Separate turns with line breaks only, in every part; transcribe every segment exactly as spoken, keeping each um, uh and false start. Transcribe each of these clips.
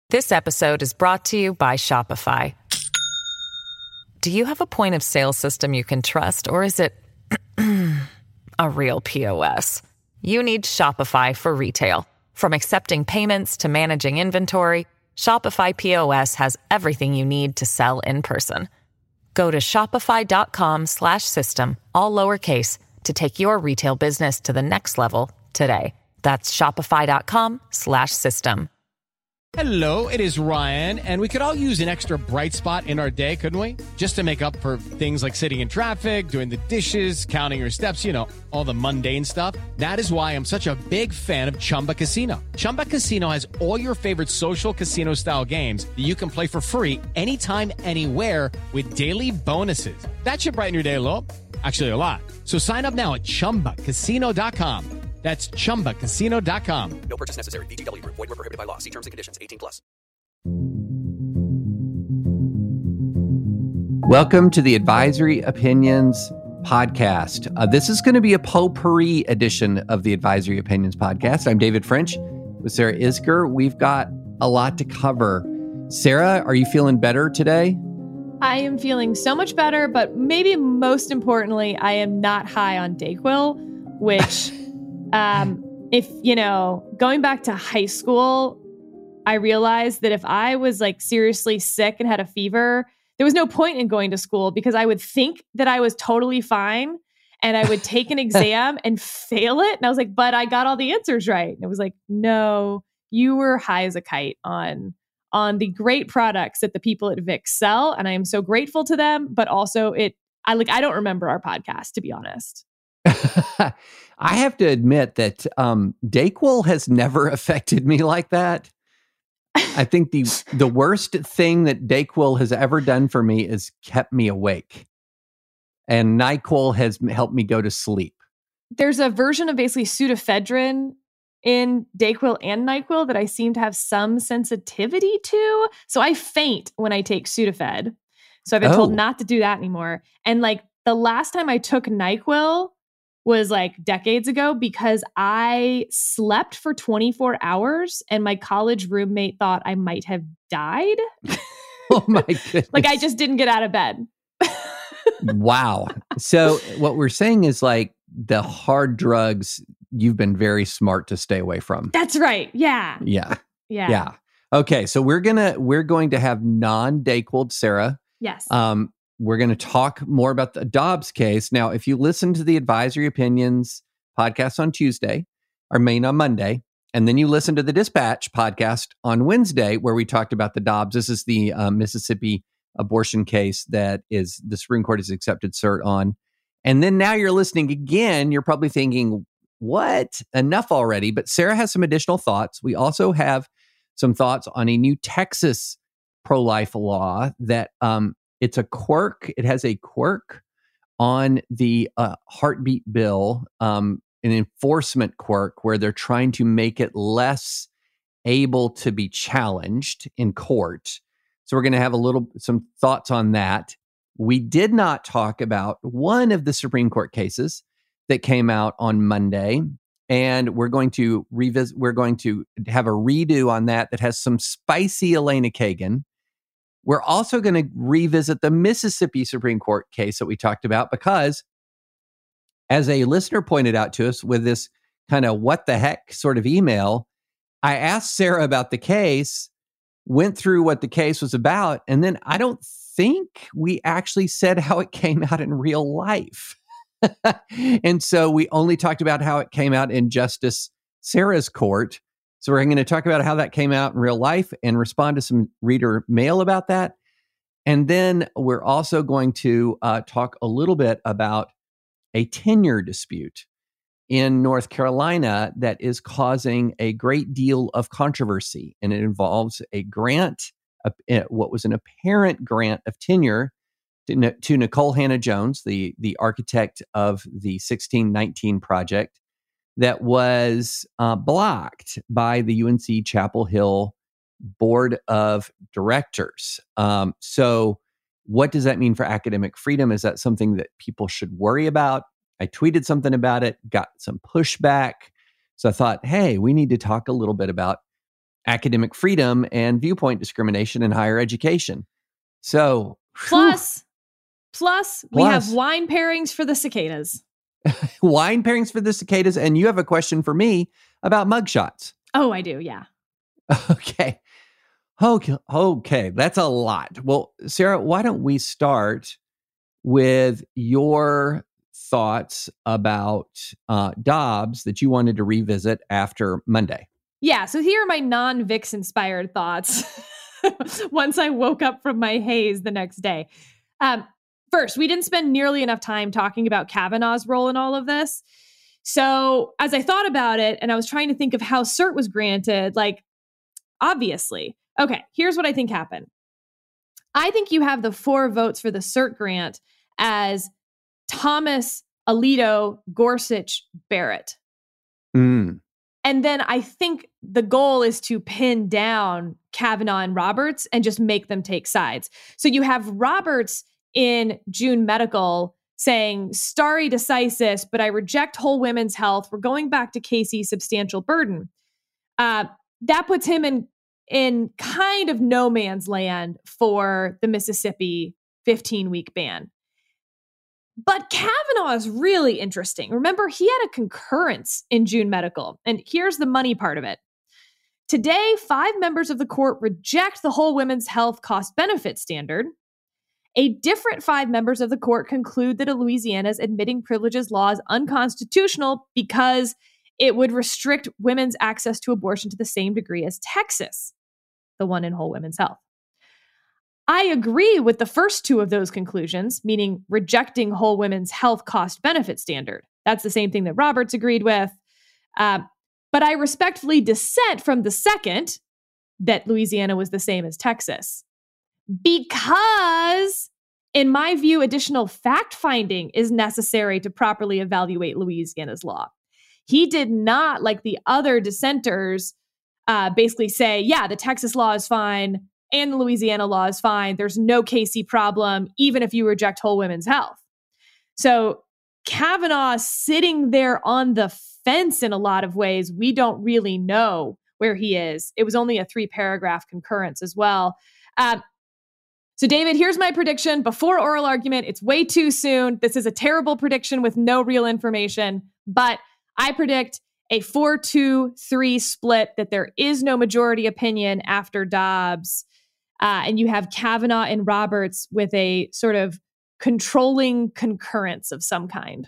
This episode is brought to you by Shopify. Do you have a point of sale system you can trust, or is it a real P O S? You need Shopify for retail. From accepting payments to managing inventory, Shopify P O S has everything you need to sell in person. Go to shopify.com slash system, all lowercase, to take your retail business to the next level today. That's shopify.com slash system.
Hello, it is Ryan, and we could all use an extra bright spot in our day, couldn't we? Just to make up for things like sitting in traffic, doing the dishes, counting your steps, you know, all the mundane stuff. That is why I'm such a big fan of Chumba Casino. Chumba Casino has all your favorite social casino-style games that you can play for free anytime, anywhere with daily bonuses. That should brighten your day a little. Actually, a lot. So sign up now at chumba casino dot com. That's chumba casino dot com.
No purchase necessary. V G W Group. Void where prohibited by law. See terms and conditions. eighteen plus.
Welcome to the Advisory Opinions podcast. Uh, this is going to be a potpourri edition of the Advisory Opinions podcast. I'm David French with Sarah Isgur. We've got a lot to cover. Sarah, are you feeling better today?
I am feeling so much better, but maybe most importantly, I am not high on Dayquil, which... Um, if, you know, going back to high school, I realized that if I was like seriously sick and had a fever, there was no point in going to school because I would think that I was totally fine and I would take an exam and fail it. And I was like, but I got all the answers right. And it was like, no, you were high as a kite on, on the great products that the people at Vicks sell. And I am so grateful to them, but also it, I like, I don't remember our podcast, to be honest.
I have to admit that um, Dayquil has never affected me like that. I think the the worst thing that Dayquil has ever done for me is kept me awake. And NyQuil has helped me go to sleep.
There's a version of basically pseudoephedrine in Dayquil and NyQuil that I seem to have some sensitivity to. So I faint when I take Sudafed. So I've been oh. told not to do that anymore. And like the last time I took NyQuil was like decades ago because I slept for twenty-four hours and my college roommate thought I might have died.
Oh my goodness.
Like I just didn't get out of bed.
Wow. So what we're saying is like the hard drugs, you've been very smart to stay away from.
That's right. Yeah.
Yeah.
Yeah.
Yeah. Okay. So we're going to, we're going to have non-Dayquil Sarah.
Yes.
Um, We're going to talk more about the Dobbs case. Now, if you listen to the Advisory Opinions podcast on Tuesday, or main on Monday, and then you listen to the Dispatch podcast on Wednesday, where we talked about the Dobbs. This is the uh, Mississippi abortion case that is the Supreme Court has accepted cert on. And then now you're listening again. You're probably thinking, what? Enough already. But Sarah has some additional thoughts. We also have some thoughts on a new Texas pro-life law that um, It's a quirk. It has a quirk on the uh, heartbeat bill, um, an enforcement quirk where they're trying to make it less able to be challenged in court. So we're going to have a little, some thoughts on that. We did not talk about one of the Supreme Court cases that came out on Monday, and we're going to revisit, we're going to have a redo on that that has some spicy Elena Kagan. We're also going to revisit the Mississippi Supreme Court case that we talked about because, as a listener pointed out to us with this kind of what the heck sort of email, I asked Sarah about the case, went through what the case was about, and then I don't think we actually said how it came out in real life. And so we only talked about how it came out in Justice Sarah's court. So we're going to talk about how that came out in real life and respond to some reader mail about that. And then we're also going to uh, talk a little bit about a tenure dispute in North Carolina that is causing a great deal of controversy. And it involves a grant, a, what was an apparent grant of tenure to, to Nicole Hannah-Jones, the, the architect of the sixteen nineteen project, that was uh, blocked by the U N C Chapel Hill Board of Directors. Um, so what does that mean for academic freedom? Is that something that people should worry about? I tweeted something about it, got some pushback. So I thought, hey, we need to talk a little bit about academic freedom and viewpoint discrimination in higher education. So,
plus, plus,
plus,
we have wine pairings for the cicadas.
Wine pairings for the cicadas. And you have a question for me about mugshots.
Oh, I do. Yeah.
Okay. Okay. Okay. That's a lot. Well, Sarah, why don't we start with your thoughts about uh, Dobbs that you wanted to revisit after Monday?
Yeah. So here are my non-Vix inspired thoughts once I woke up from my haze the next day. Um, first, we didn't spend nearly enough time talking about Kavanaugh's role in all of this. So as I thought about it and I was trying to think of how cert was granted, like, obviously, okay, here's what I think happened. I think you have the four votes for the cert grant as Thomas, Alito, Gorsuch, Barrett.
Mm.
And then I think the goal is to pin down Kavanaugh and Roberts and just make them take sides. So you have Roberts in June Medical saying, stare decisis, but I reject whole women's health. We're going back to Casey's substantial burden. Uh, that puts him in, in kind of no man's land for the Mississippi fifteen-week ban. But Kavanaugh is really interesting. Remember, he had a concurrence in June Medical. And here's the money part of it. Today, five members of the court reject the whole women's health cost benefit standard. A different five members of the court conclude that Louisiana's admitting privileges law is unconstitutional because it would restrict women's access to abortion to the same degree as Texas, the one in whole women's health. I agree with the first two of those conclusions, meaning rejecting whole women's health cost benefit standard. That's the same thing that Roberts agreed with. Uh, but I respectfully dissent from the second, that Louisiana was the same as Texas. Because, in my view, additional fact-finding is necessary to properly evaluate Louisiana's law. He did not, like the other dissenters, uh, basically say, yeah, the Texas law is fine, and the Louisiana law is fine. There's no Casey problem, even if you reject whole women's health. So Kavanaugh sitting there on the fence in a lot of ways. We don't really know where he is. It was only a three paragraph concurrence as well. Uh, so David, here's my prediction before oral argument. It's way too soon. This is a terrible prediction with no real information, but I predict a four two three split, that there is no majority opinion after Dobbs. Uh, and you have Kavanaugh and Roberts with a sort of controlling concurrence of some kind.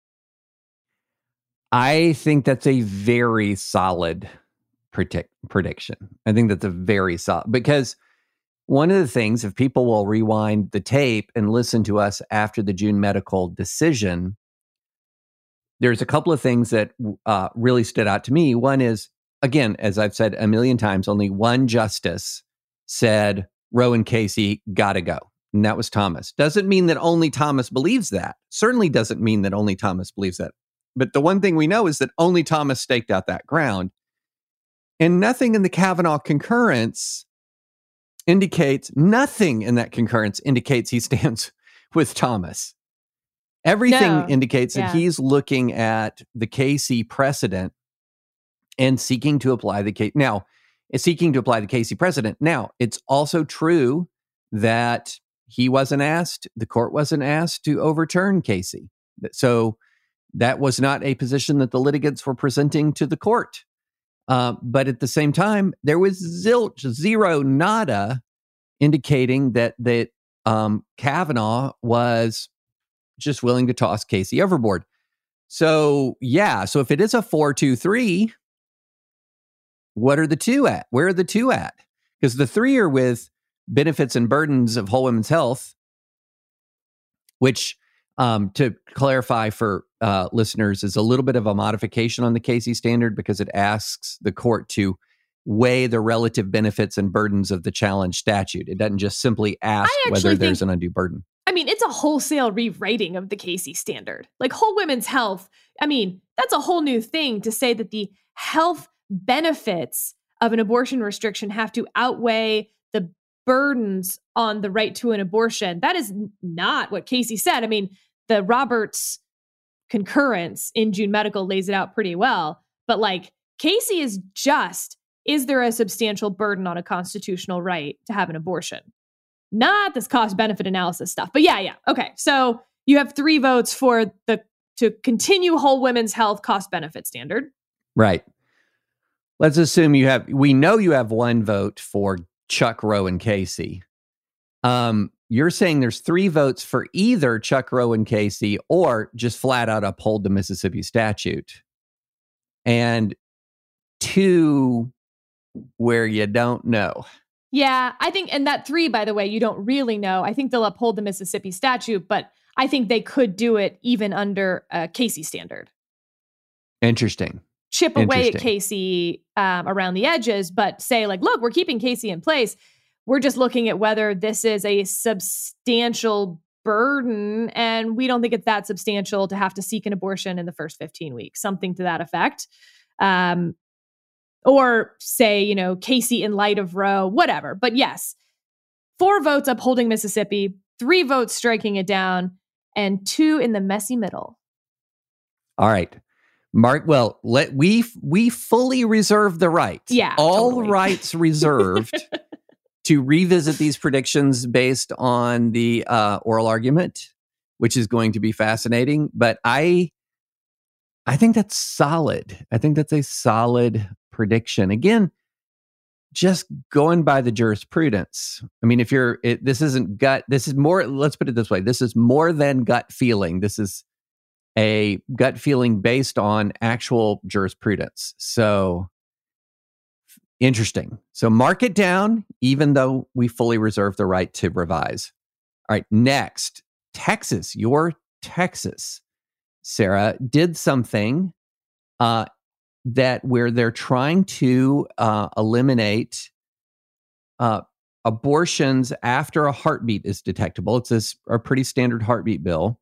I think that's a very solid predict- prediction. I think that's a very solid, because one of the things, if people will rewind the tape and listen to us after the June Medical decision, there's a couple of things that uh, really stood out to me. One is, again, as I've said a million times, only one justice said Roe and Casey gotta go, and that was Thomas. Doesn't mean that only Thomas believes that. Certainly doesn't mean that only Thomas believes that. But the one thing we know is that only Thomas staked out that ground. And nothing in the Kavanaugh concurrence indicates, nothing in that concurrence indicates he stands with Thomas. Everything
No.
indicates
Yeah.
that he's looking at the Casey precedent and seeking to apply the case. Now, is seeking to apply the Casey precedent. Now, it's also true that he wasn't asked, the court wasn't asked to overturn Casey. So that was not a position that the litigants were presenting to the court. Uh, but at the same time, there was zilch, zero, nada indicating that that um, Kavanaugh was just willing to toss Casey overboard. So, yeah, so if it is a four two three, what are the two at? Where are the two at? Because the three are with benefits and burdens of whole women's health, which, um, to clarify for uh, listeners, is a little bit of a modification on the Casey standard, because it asks the court to weigh the relative benefits and burdens of the challenge statute. It doesn't just simply ask
I
whether
actually
there's
think-
an undue burden.
I mean, it's a wholesale rewriting of the Casey standard. Like whole women's health, I mean, that's a whole new thing to say that the health benefits of an abortion restriction have to outweigh the burdens on the right to an abortion. That is not what Casey said. I mean, the Roberts concurrence in June Medical lays it out pretty well. But like, Casey is just is there a substantial burden on a constitutional right to have an abortion? Not this cost-benefit analysis stuff. But yeah, yeah. Okay. So you have three votes for the to continue whole women's health cost-benefit standard.
Right. Let's assume you have, we know you have one vote for Chuck, Roe, and Casey. Um, you're saying there's three votes for either Chuck, Roe, and Casey, or just flat out uphold the Mississippi statute. And two where you don't know.
Yeah, I think, and that three, by the way, you don't really know. I think they'll uphold the Mississippi statute, but I think they could do it even under a Casey standard.
Interesting.
Chip away at Casey um, around the edges, but say like, look, we're keeping Casey in place. We're just looking at whether this is a substantial burden, and we don't think it's that substantial to have to seek an abortion in the first fifteen weeks, something to that effect. Um, or say, you know, Casey in light of Roe, whatever. But yes, four votes upholding Mississippi, three votes striking it down, and two in the messy middle.
All right. Mark, well, let we we fully reserve the right.
Yeah.
All
totally.
rights reserved to revisit these predictions based on the uh, oral argument, which is going to be fascinating. But I I think that's solid. I think that's a solid prediction. Again, just going by the jurisprudence. I mean, if you're, it, this isn't gut, this is more, let's put it this way. This is more than gut feeling. This is a gut feeling based on actual jurisprudence. So interesting. So mark it down, even though we fully reserve the right to revise. All right. Next, Texas, your Texas, Sarah, did something uh, that where they're trying to uh, eliminate uh, abortions after a heartbeat is detectable. It's this, a pretty standard heartbeat bill,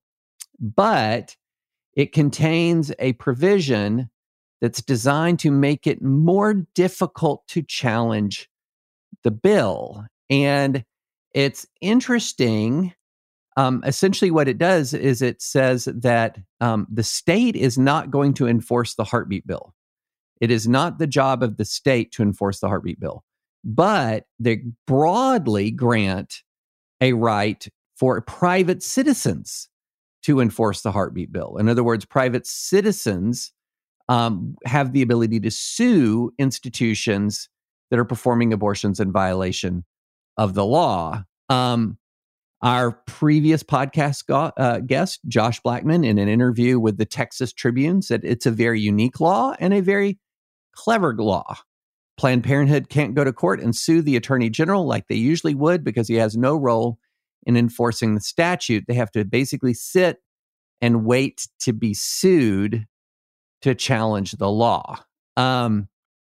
but it contains a provision that's designed to make it more difficult to challenge the bill. And it's interesting. Um, essentially, what it does is it says that um, the state is not going to enforce the heartbeat bill. It is not the job of the state to enforce the heartbeat bill, but they broadly grant a right for private citizens to enforce the heartbeat bill. In other words, private citizens um, have the ability to sue institutions that are performing abortions in violation of the law. Um, our previous podcast go- uh, guest, Josh Blackman, in an interview with the Texas Tribune, said it's a very unique law and a very clever law. Planned Parenthood can't go to court and sue the attorney general like they usually would because he has no role in enforcing the statute. They have to basically sit and wait to be sued to challenge the law. Um,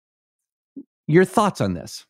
your thoughts on this?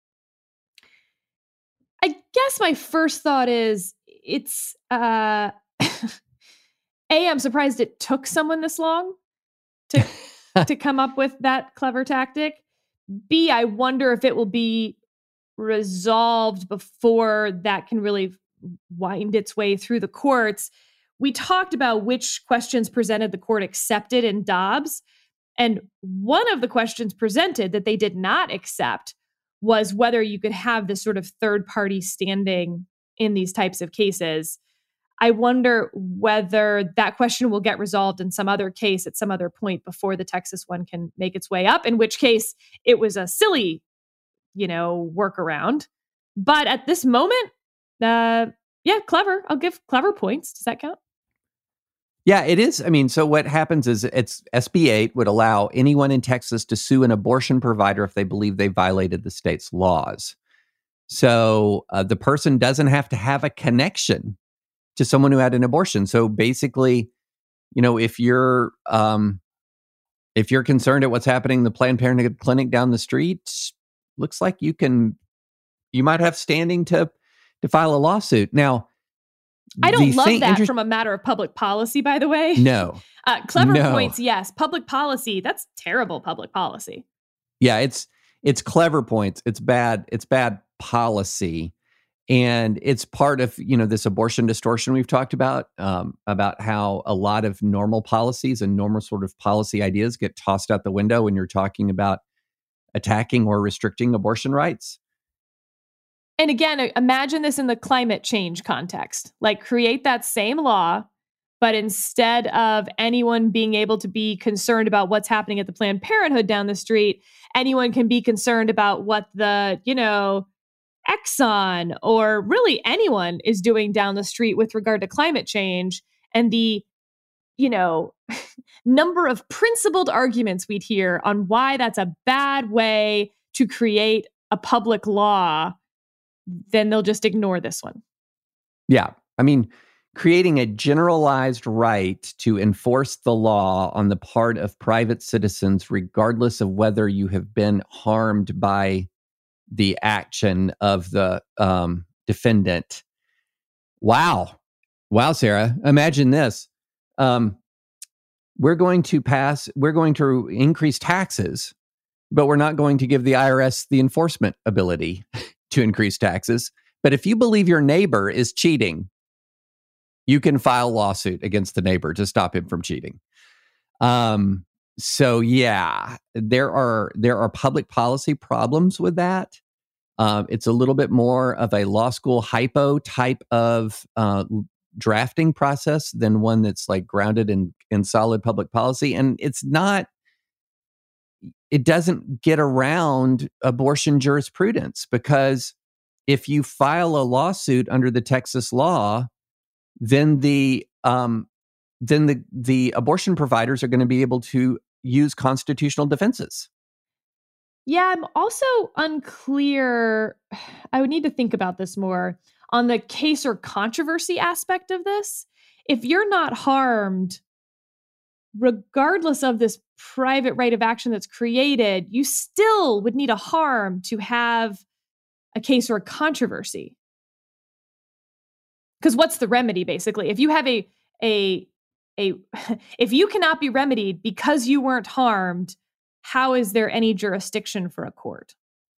I guess my first thought is it's, uh, A, I'm surprised it took someone this long to to come up with that clever tactic. B, I wonder if it will be resolved before that can really wind its way through the courts. We talked about which questions presented the court accepted in Dobbs. And one of the questions presented that they did not accept was whether you could have this sort of third party standing in these types of cases. I wonder whether that question will get resolved in some other case at some other point before the Texas one can make its way up, in which case it was a silly, you know, workaround. But at this moment, uh, yeah, clever. I'll give clever points. Does that count?
Yeah, it is. I mean, so what happens is it's S B eight would allow anyone in Texas to sue an abortion provider if they believe they violated the state's laws. So uh, the person doesn't have to have a connection to someone who had an abortion. So basically, you know, if you're um, if you're concerned at what's happening in the Planned Parenthood clinic down the street, looks like you can, you might have standing to to file a lawsuit. Now,
I don't love that
inter-
from a matter of public policy, by the way.
No.
uh, clever
no.
points, yes. Public policy, that's terrible public policy.
Yeah, it's it's clever points. It's bad. It's bad policy. And it's part of, you know, this abortion distortion we've talked about, um, about how a lot of normal policies and normal sort of policy ideas get tossed out the window when you're talking about attacking or restricting abortion rights.
And again, imagine this in the climate change context. Like, create that same law, but instead of anyone being able to be concerned about what's happening at the Planned Parenthood down the street, anyone can be concerned about what the, you know, Exxon or really anyone is doing down the street with regard to climate change. And the, you know, number of principled arguments we'd hear on why that's a bad way to create a public law, then they'll just ignore this one.
Yeah. I mean, creating a generalized right to enforce the law on the part of private citizens, regardless of whether you have been harmed by the action of the um, defendant. Wow. Wow, Sarah. Imagine this. Um, we're going to pass, we're going to increase taxes, but we're not going to give the I R S the enforcement ability to increase taxes. But if you believe your neighbor is cheating, you can file a lawsuit against the neighbor to stop him from cheating. Um, so yeah, there are there are public policy problems with that. Um, it's a little bit more of a law school hypo type of uh, drafting process than one that's like grounded in in solid public policy, and it's not. It doesn't get around abortion jurisprudence, because if you file a lawsuit under the Texas law, then the um, then the the abortion providers are going to be able to use constitutional defenses.
Yeah, I'm also unclear. I would need to think about this more on the case or controversy aspect of this. If you're not harmed, regardless of this private right of action that's created, you still would need a harm to have a case or a controversy. Because what's the remedy, basically? If you have a, a, a, if you cannot be remedied because you weren't harmed, how is there any jurisdiction for a court?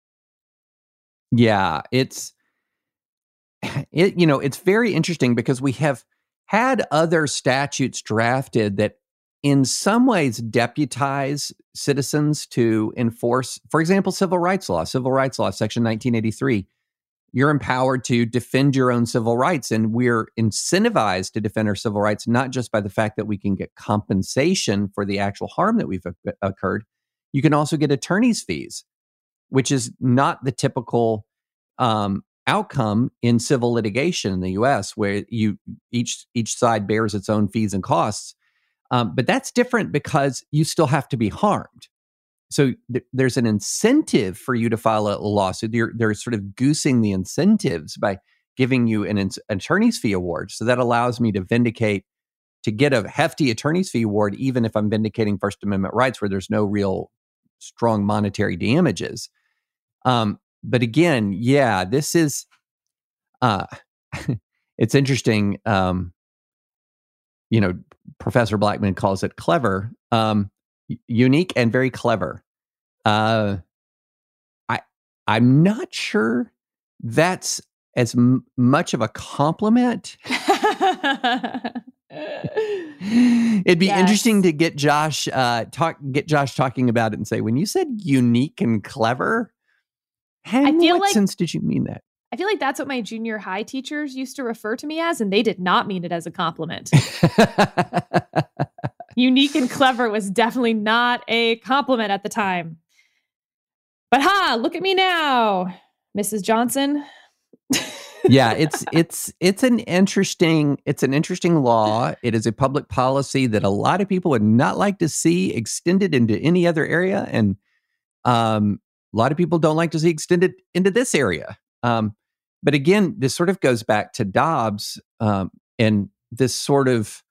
Yeah, it's, it, you know, it's very interesting because we have had other statutes drafted that in some ways deputize citizens to enforce, for example, civil rights law, civil rights law, section nineteen eighty-three. You're empowered to defend your own civil rights, and we're incentivized to defend our civil rights, not just by the fact that we can get compensation for the actual harm that we've o- occurred. You can also get attorney's fees, which is not the typical um, outcome in civil litigation in the U S, where you each each side bears its own fees and costs. Um, but that's different because you still have to be harmed. So th- there's an incentive for you to file a, a lawsuit. They're, they're sort of goosing the incentives by giving you an, an attorney's fee award. So that allows me to vindicate, to get a hefty attorney's fee award, even if I'm vindicating First Amendment rights where there's no real strong monetary damages. Um, but again, yeah, this is, uh, it's interesting. Um, you know, Professor Blackman calls it clever. Um, unique and very clever. Uh, I I'm not sure that's as m- much of a compliment. It'd be yes. interesting to get Josh uh, talk get Josh talking about it and say, when you said unique and clever, in I feel what like, sense did you mean that?
I feel like that's what my junior high teachers used to refer to me as, and they did not mean it as a compliment. Unique and clever was definitely not a compliment at the time. But ha, look at me now, Missus Johnson.
Yeah, it's it's it's an interesting it's an interesting law. It is a public policy that a lot of people would not like to see extended into any other area, and um, a lot of people don't like to see extended into this area. Um, but again, this sort of goes back to Dobbs um, and this sort of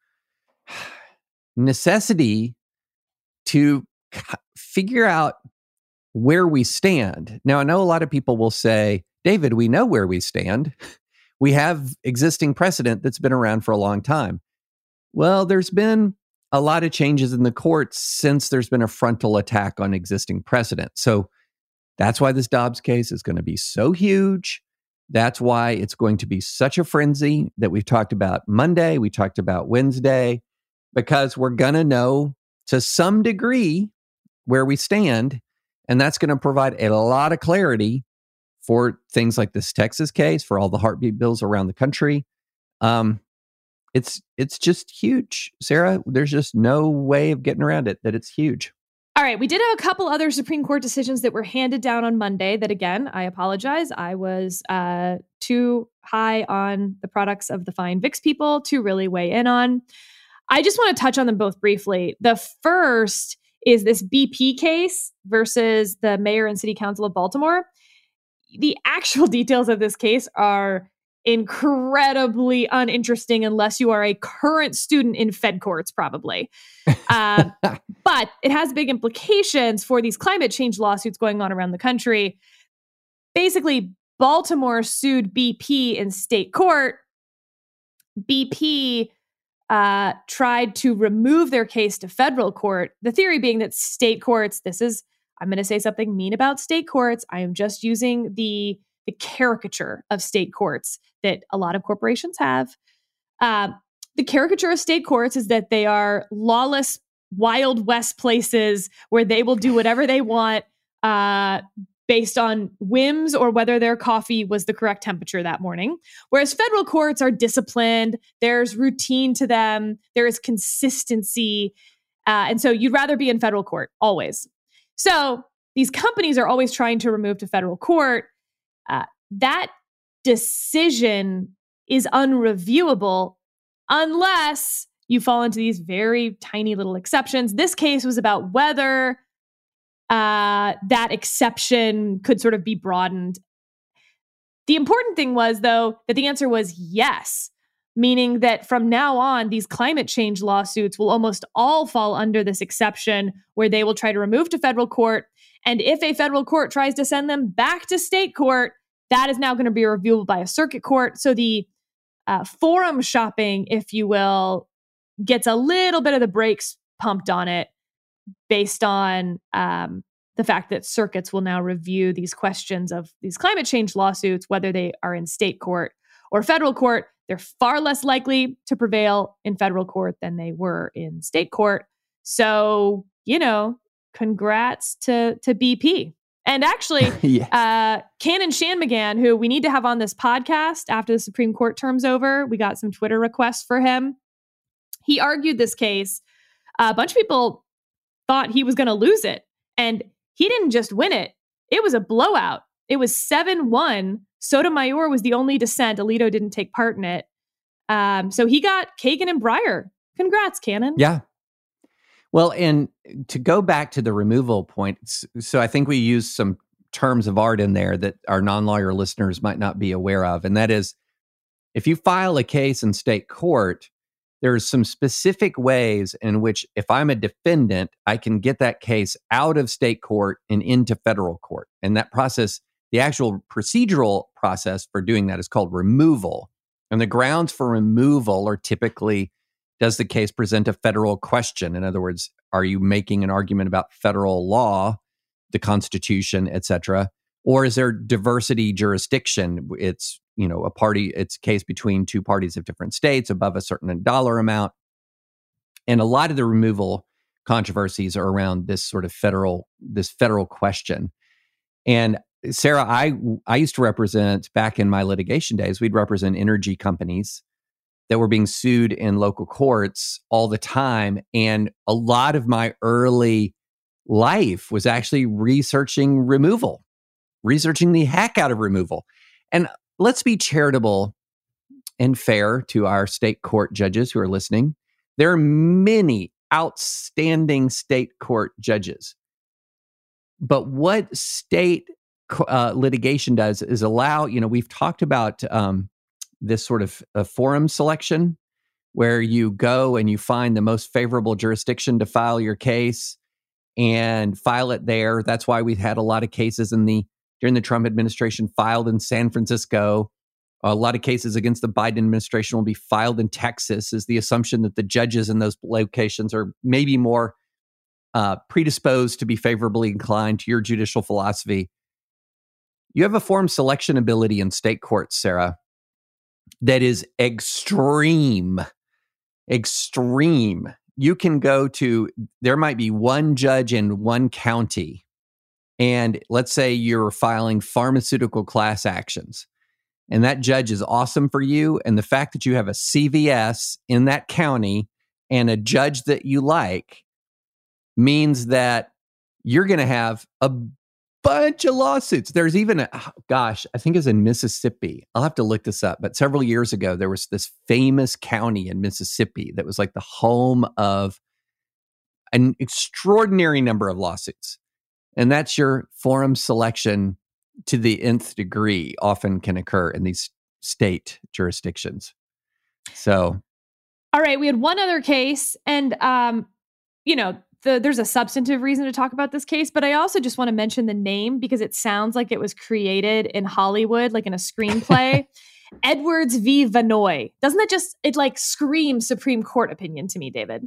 necessity to figure out where we stand. Now, I know a lot of people will say, David, we know where we stand. We have existing precedent that's been around for a long time. Well, there's been a lot of changes in the courts since there's been a frontal attack on existing precedent. So that's why this Dobbs case is going to be so huge. That's why it's going to be such a frenzy that we've talked about Monday, we talked about Wednesday, because we're going to know to some degree where we stand. And that's going to provide a lot of clarity for things like this Texas case, for all the heartbeat bills around the country. Um, it's it's just huge, Sarah. There's just no way of getting around it, that it's huge.
All right, we did have a couple other Supreme Court decisions that were handed down on Monday that, again, I apologize. I was uh, too high on the products of the fine V I X people to really weigh in on. I just want to touch on them both briefly. The first is this B P case versus the mayor and city council of Baltimore. The actual details of this case are incredibly uninteresting unless you are a current student in Fed courts, probably. Uh, but it has big implications for these climate change lawsuits going on around the country. Basically, Baltimore sued B P in state court. B P uh, tried to remove their case to federal court. The theory being that state courts, this is, I'm going to say something mean about state courts. I am just using the the caricature of state courts that a lot of corporations have. Uh, the caricature of state courts is that they are lawless, Wild West places where they will do whatever they want uh, based on whims or whether their coffee was the correct temperature that morning. Whereas federal courts are disciplined, there's routine to them, there is consistency. Uh, and so you'd rather be in federal court, always. So these companies are always trying to remove to federal court. Uh, that decision is unreviewable unless you fall into these very tiny little exceptions. This case was about whether uh, that exception could sort of be broadened. The important thing was, though, that the answer was yes, meaning that from now on, these climate change lawsuits will almost all fall under this exception where they will try to remove to federal court. And if a federal court tries to send them back to state court, that is now going to be reviewable by a circuit court. So the uh, forum shopping, if you will, gets a little bit of the brakes pumped on it based on um, the fact that circuits will now review these questions of these climate change lawsuits, whether they are in state court or federal court. They're far less likely to prevail in federal court than they were in state court. So, you know, congrats to, to B P. And actually, yes. uh, Canon Shanmugam, who we need to have on this podcast after the Supreme Court term's over, we got some Twitter requests for him. He argued this case. A bunch of people thought he was going to lose it. And he didn't just win it. It was a blowout. It was seven one. Sotomayor was the only dissent. Alito didn't take part in it. Um, so he got Kagan and Breyer. Congrats, Canon.
Yeah. Well, and to go back to the removal point, so I think we use some terms of art in there that our non-lawyer listeners might not be aware of. And that is, if you file a case in state court, there's some specific ways in which, if I'm a defendant, I can get that case out of state court and into federal court. And that process, the actual procedural process for doing that is called removal. And the grounds for removal are typically, does the case present a federal question? In other words, are you making an argument about federal law, the Constitution, et cetera? Or is there diversity jurisdiction? It's, you know, a party, it's a case between two parties of different states above a certain dollar amount. And a lot of the removal controversies are around this sort of federal, this federal question. And Sarah, I I used to represent, back in my litigation days, we'd represent energy companies that were being sued in local courts all the time. And a lot of my early life was actually researching removal, researching the heck out of removal. And let's be charitable and fair to our state court judges who are listening. There are many outstanding state court judges. But what state uh, litigation does is allow, you know, we've talked about um, this sort of a forum selection where you go and you find the most favorable jurisdiction to file your case and file it there. That's why we've had a lot of cases in the during the Trump administration filed in San Francisco. A lot of cases against the Biden administration will be filed in Texas, is the assumption that the judges in those locations are maybe more uh, predisposed to be favorably inclined to your judicial philosophy. You have a forum selection ability in state courts, Sarah, that is extreme, extreme. You can go to, there might be one judge in one county, and let's say you're filing pharmaceutical class actions, and that judge is awesome for you, and the fact that you have a C V S in that county and a judge that you like means that you're going to have a bunch of lawsuits. There's even a, oh gosh, I think it's in Mississippi. I'll have to look this up. But several years ago, there was this famous county in Mississippi that was like the home of an extraordinary number of lawsuits. And that's your forum selection to the nth degree often can occur in these state jurisdictions. So.
All right. We had one other case, and, um, you know, The, there's a substantive reason to talk about this case, but I also just want to mention the name because it sounds like it was created in Hollywood, like in a screenplay. Edwards v. Vanoy. Doesn't it just, it like screams Supreme Court opinion to me, David?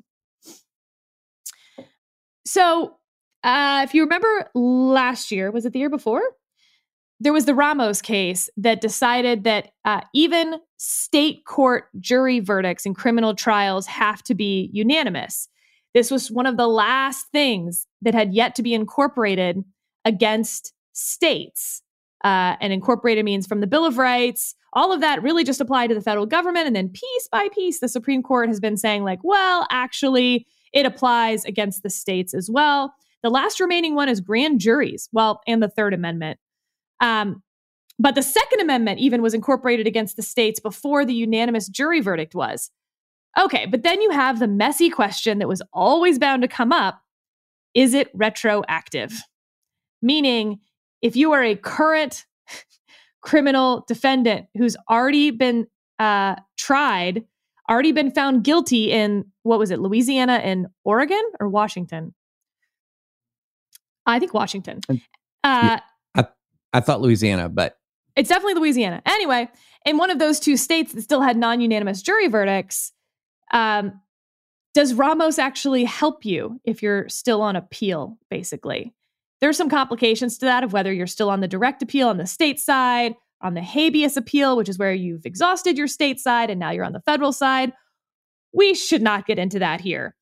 So uh, if you remember last year, was it the year before? There was the Ramos case that decided that uh, even state court jury verdicts in criminal trials have to be unanimous. This was one of the last things that had yet to be incorporated against states. Uh, and incorporated means from the Bill of Rights. All of that really just applied to the federal government. And then piece by piece, the Supreme Court has been saying like, well, actually, it applies against the states as well. The last remaining one is grand juries. Well, and the Third Amendment. Um, but the Second Amendment even was incorporated against the states before the unanimous jury verdict was. Okay, but then you have the messy question that was always bound to come up. Is it retroactive? Meaning, if you are a current criminal defendant who's already been uh, tried, already been found guilty in, what was it, Louisiana and Oregon or Washington? I think Washington. Uh,
yeah, I, I thought Louisiana, but.
It's definitely Louisiana. Anyway, in one of those two states that still had non-unanimous jury verdicts, Um, does Ramos actually help you if you're still on appeal, basically? There's some complications to that of whether you're still on the direct appeal on the state side, on the habeas appeal, which is where you've exhausted your state side and now you're on the federal side. We should not get into that here.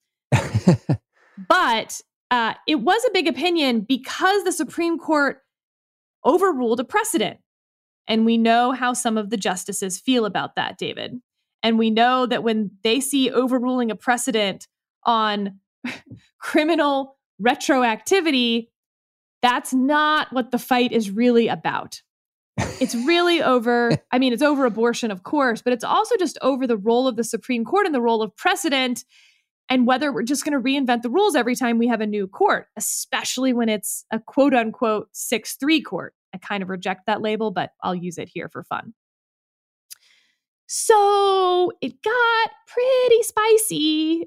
But uh, it was a big opinion because the Supreme Court overruled a precedent. And we know how some of the justices feel about that, David. And we know that when they see overruling a precedent on criminal retroactivity, that's not what the fight is really about. It's really over, I mean, it's over abortion, of course, but it's also just over the role of the Supreme Court and the role of precedent and whether we're just going to reinvent the rules every time we have a new court, especially when it's a quote unquote six three court. I kind of reject that label, but I'll use it here for fun. So it got pretty spicy.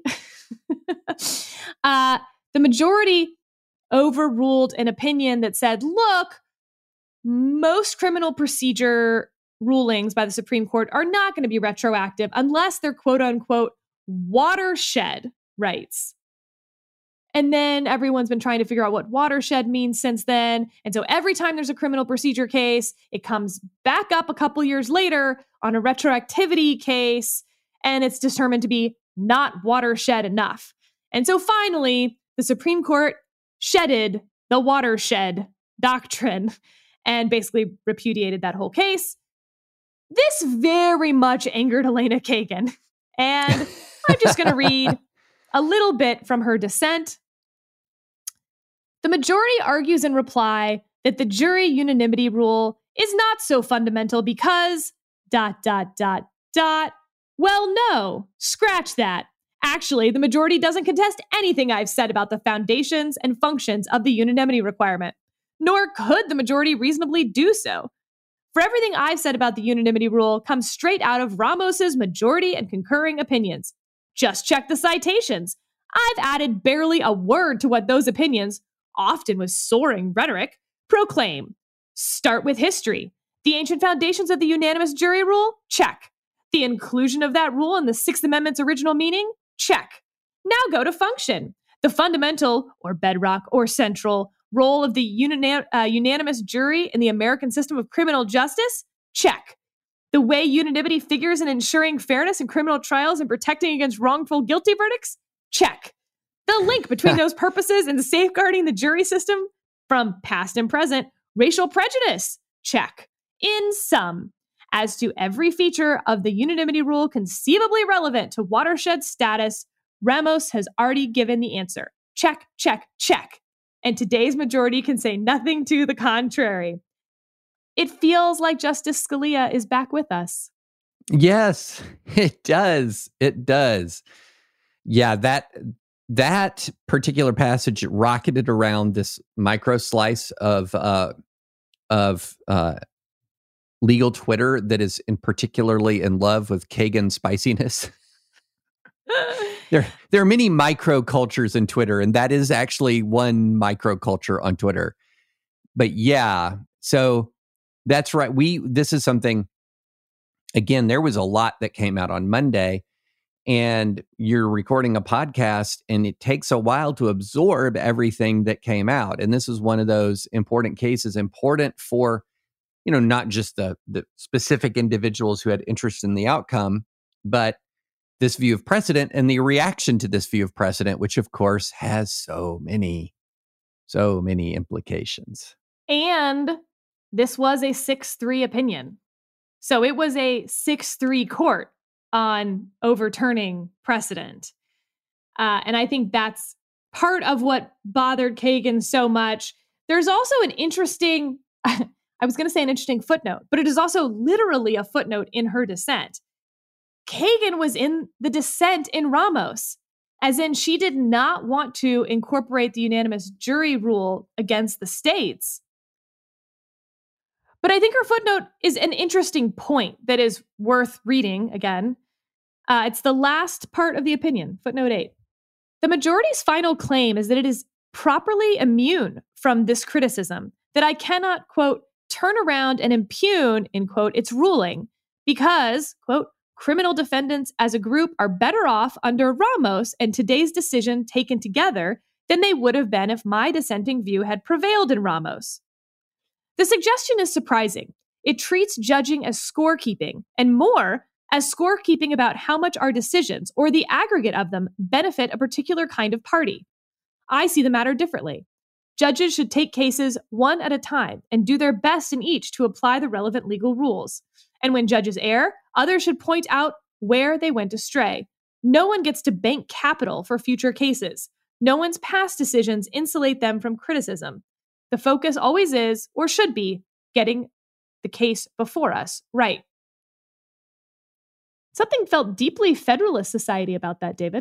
uh, the majority overruled an opinion that said, look, most criminal procedure rulings by the Supreme Court are not going to be retroactive unless they're quote unquote watershed rights. And then everyone's been trying to figure out what watershed means since then. And so every time there's a criminal procedure case, it comes back up a couple years later on a retroactivity case, and it's determined to be not watershed enough. And so finally, the Supreme Court shedded the watershed doctrine and basically repudiated that whole case. This very much angered Elena Kagan. And I'm just going to read a little bit from her dissent. The majority argues in reply that the jury unanimity rule is not so fundamental because dot, dot, dot, dot. Well, no, scratch that. Actually, the majority doesn't contest anything I've said about the foundations and functions of the unanimity requirement, nor could the majority reasonably do so. For everything I've said about the unanimity rule comes straight out of Ramos's majority and concurring opinions. Just check the citations. I've added barely a word to what those opinions, often with soaring rhetoric, proclaim. Start with history. The ancient foundations of the unanimous jury rule? Check. The inclusion of that rule in the Sixth Amendment's original meaning? Check. Now go to function. The fundamental, or bedrock, or central role of the uni- uh, unanimous jury in the American system of criminal justice? Check. The way unanimity figures in ensuring fairness in criminal trials and protecting against wrongful guilty verdicts? Check. The link between those purposes and safeguarding the jury system? From past and present, racial prejudice, check. In some, as to every feature of the unanimity rule conceivably relevant to watershed status, Ramos has already given the answer. Check, check, check. And today's majority can say nothing to the contrary. It feels like Justice Scalia is back with us.
Yes, it does. It does. Yeah, that that particular passage rocketed around this micro slice of uh, of uh, legal Twitter that is in particularly in love with Kagan spiciness. there, there are many microcultures in Twitter, and that is actually one microculture on Twitter. But yeah, so that's right. We this is something. Again, there was a lot that came out on Monday, and you're recording a podcast, and it takes a while to absorb everything that came out. And this is one of those important cases, important for, you know, not just the, the specific individuals who had interest in the outcome, but this view of precedent and the reaction to this view of precedent, which of course has so many, so many implications.
And this was a six three opinion. So it was a six three court on overturning precedent. Uh, and I think that's part of what bothered Kagan so much. There's also an interesting, I was going to say an interesting footnote, but it is also literally a footnote in her dissent. Kagan was in the dissent in Ramos, as in she did not want to incorporate the unanimous jury rule against the states. But I think her footnote is an interesting point that is worth reading again. Uh, it's the last part of the opinion, footnote eight. The majority's final claim is that it is properly immune from this criticism, that I cannot, quote, turn around and impugn, in quote, its ruling, because, quote, criminal defendants as a group are better off under Ramos and today's decision taken together than they would have been if my dissenting view had prevailed in Ramos. The suggestion is surprising. It treats judging as scorekeeping, and more as scorekeeping about how much our decisions, or the aggregate of them, benefit a particular kind of party. I see the matter differently. Judges should take cases one at a time and do their best in each to apply the relevant legal rules. And when judges err, others should point out where they went astray. No one gets to bank capital for future cases. No one's past decisions insulate them from criticism. The focus always is, or should be, getting the case before us right. Something felt deeply Federalist Society about that, David.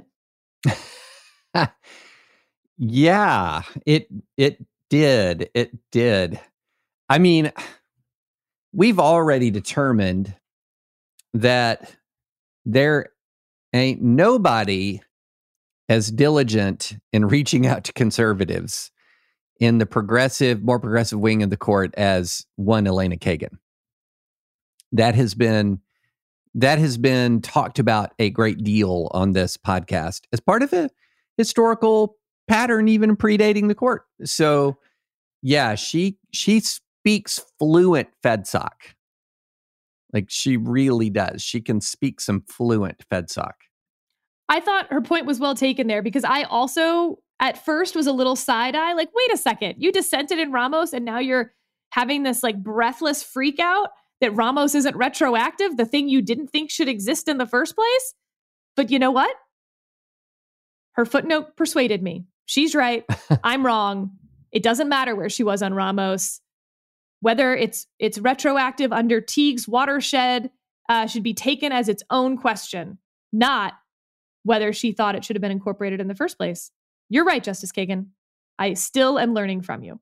Yeah, it it did. It did. I mean, we've already determined that there ain't nobody as diligent in reaching out to conservatives in the progressive, more progressive wing of the court as one Elena Kagan. That has been that has been talked about a great deal on this podcast as part of a historical pattern, even predating the court. So, yeah, she she speaks fluent FedSoc. Like, she really does. She can speak some fluent FedSoc.
I thought her point was well taken there, because I also at first was a little side-eye, like, wait a second, you dissented in Ramos and now you're having this like breathless freak out that Ramos isn't retroactive, the thing you didn't think should exist in the first place. But you know what? Her footnote persuaded me. She's right. I'm wrong. It doesn't matter where she was on Ramos. Whether it's it's retroactive under Teague's watershed uh, should be taken as its own question, not whether she thought it should have been incorporated in the first place. You're right, Justice Kagan. I still am learning from you.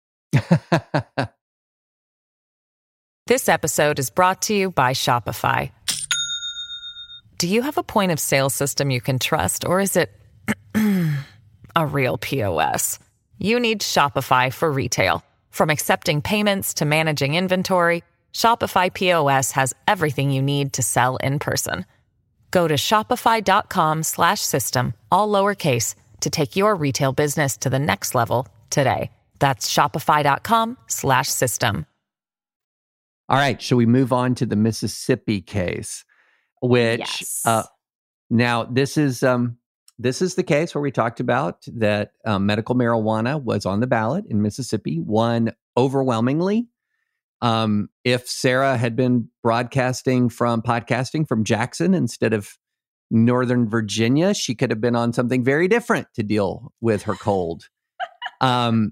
This episode is brought to you by Shopify. Do you have a point of sale system you can trust, or is it a real P O S? You need Shopify for retail. From accepting payments to managing inventory, Shopify P O S has everything you need to sell in person. Go to shopify.com slash system, all lowercase, to take your retail business to the next level today. That's shopify.com slash system.
All right, shall we move on to the Mississippi case? Which,
yes.
uh, now this is, um, this is the case where we talked about that um, medical marijuana was on the ballot in Mississippi, won overwhelmingly. Um, if Sarah had been broadcasting from podcasting from Jackson instead of Northern Virginia, she could have been on something very different to deal with her cold. um,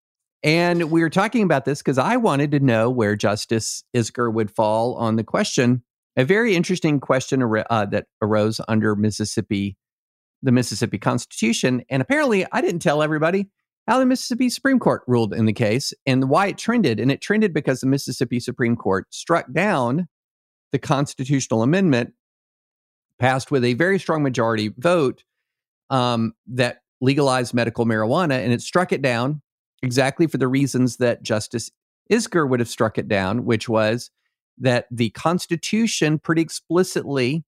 and we were talking about this because I wanted to know where Justice Isgur would fall on the question. A very interesting question ar- uh, that arose under Mississippi, the Mississippi Constitution. And apparently, I didn't tell everybody how the Mississippi Supreme Court ruled in the case and why it trended. And it trended because the Mississippi Supreme Court struck down the constitutional amendment passed with a very strong majority vote um, that legalized medical marijuana. And it struck it down exactly for the reasons that Justice Isgur would have struck it down, which was that the Constitution pretty explicitly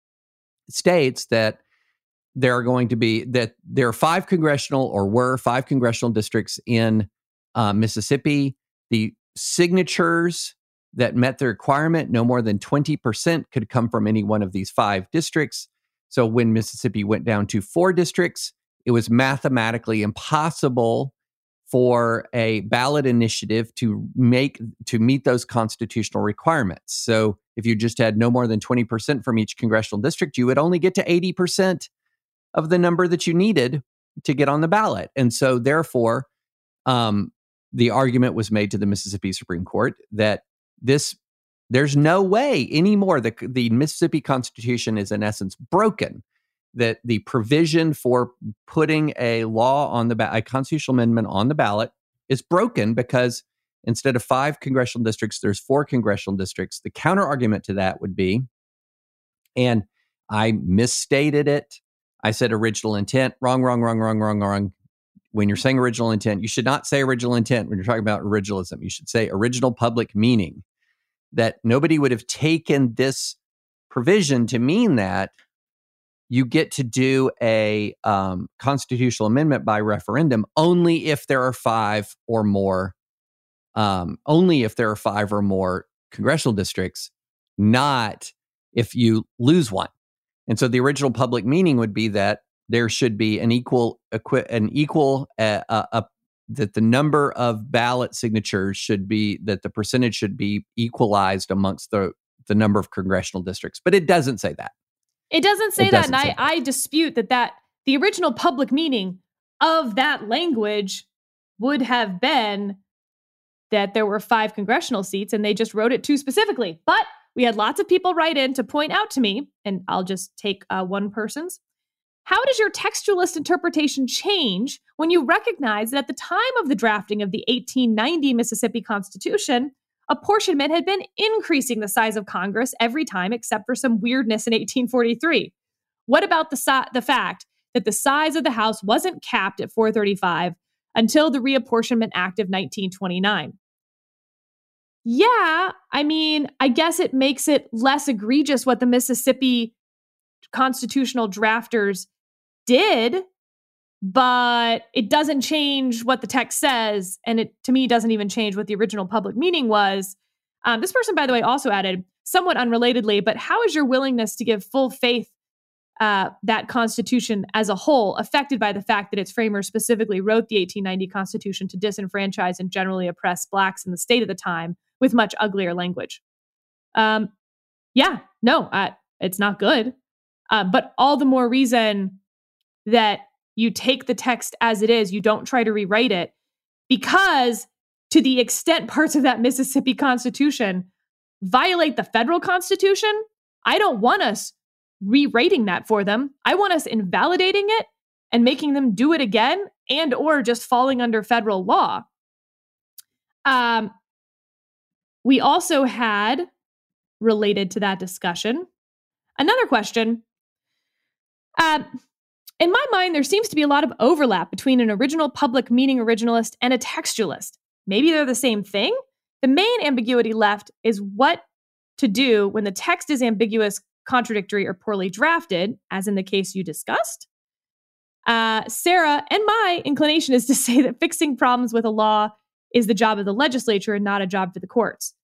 states that there are going to be, that there are five congressional or were five congressional districts in uh, Mississippi. The signatures that met the requirement, no more than twenty percent could come from any one of these five districts. So when Mississippi went down to four districts, it was mathematically impossible for a ballot initiative to make, to meet those constitutional requirements. So if you just had no more than twenty percent from each congressional district, you would only get to eighty percent of the number that you needed to get on the ballot. And so therefore, um, the argument was made to the Mississippi Supreme Court that this, there's no way anymore that the Mississippi Constitution is in essence broken, that the provision for putting a law on the ballot, a constitutional amendment on the ballot is broken because instead of five congressional districts, there's four congressional districts. The counter argument to that would be, and I misstated it, I said original intent. Wrong, wrong, wrong, wrong, wrong, wrong. When you're saying original intent, you should not say original intent when you're talking about originalism. You should say original public meaning. That nobody would have taken this provision to mean that you get to do a um, constitutional amendment by referendum only if there are five or more, um, only if there are five or more congressional districts, not if you lose one. And so the original public meaning would be that there should be an equal, an equal, uh, uh, uh, that the number of ballot signatures should be, that the percentage should be equalized amongst the, the number of congressional districts. But it doesn't say that.
It doesn't say
it
that.
Doesn't
and
say
I,
that.
I dispute that, that the original public meaning of that language would have been that there were five congressional seats and they just wrote it too specifically. But we had lots of people write in to point out to me, and I'll just take uh, one person's. How does your textualist interpretation change when you recognize that at the time of the drafting of the eighteen ninety Mississippi Constitution, apportionment had been increasing the size of Congress every time except for some weirdness in eighteen forty-three? What about the, si- the fact that the size of the House wasn't capped at four thirty-five until the Reapportionment Act of nineteen twenty-nine? Yeah, I mean, I guess it makes it less egregious what the Mississippi constitutional drafters did, but it doesn't change what the text says. And it, to me, doesn't even change what the original public meaning was. Um, this person, by the way, also added, somewhat unrelatedly, but how is your willingness to give full faith uh, that Constitution as a whole affected by the fact that its framers specifically wrote the eighteen ninety Constitution to disenfranchise and generally oppress Blacks in the state at the time with much uglier language? Um, yeah, no, uh, it's not good. Uh, but all the more reason that you take the text as it is, you don't try to rewrite it, because to the extent parts of that Mississippi Constitution violate the federal Constitution, I don't want us rewriting that for them. I want us invalidating it and making them do it again, and or just falling under federal law. Um, we also had, related to that discussion, another question. Um, in my mind, there seems to be a lot of overlap between an original public meaning originalist and a textualist. Maybe they're the same thing. The main ambiguity left is what to do when the text is ambiguous, contradictory, or poorly drafted, as in the case you discussed. Uh, Sarah, and my inclination is to say that fixing problems with a law is the job of the legislature and not a job for the courts.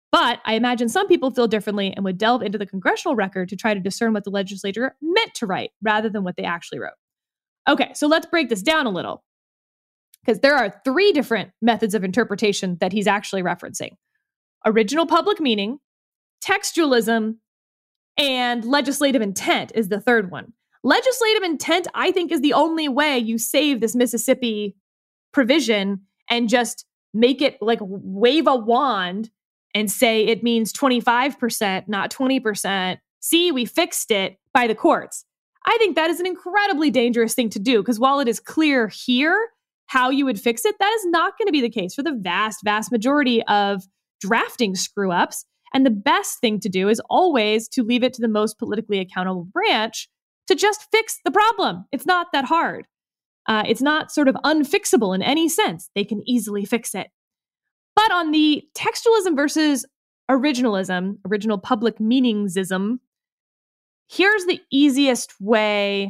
But I imagine some people feel differently and would delve into the congressional record to try to discern what the legislature meant to write rather than what they actually wrote. Okay, so let's break this down a little, because there are three different methods of interpretation that he's actually referencing. Original public meaning, textualism, and legislative intent is the third one. Legislative intent, I think, is the only way you save this Mississippi provision and just make it like wave a wand and say it means twenty-five percent, not twenty percent. See, we fixed it by the courts. I think that is an incredibly dangerous thing to do, because while it is clear here how you would fix it, that is not going to be the case for the vast, vast majority of drafting screw-ups. And the best thing to do is always to leave it to the most politically accountable branch to just fix the problem. It's not that hard. Uh, it's not sort of unfixable in any sense. They can easily fix it. But on the textualism versus originalism, original public meaningsism, here's the easiest way,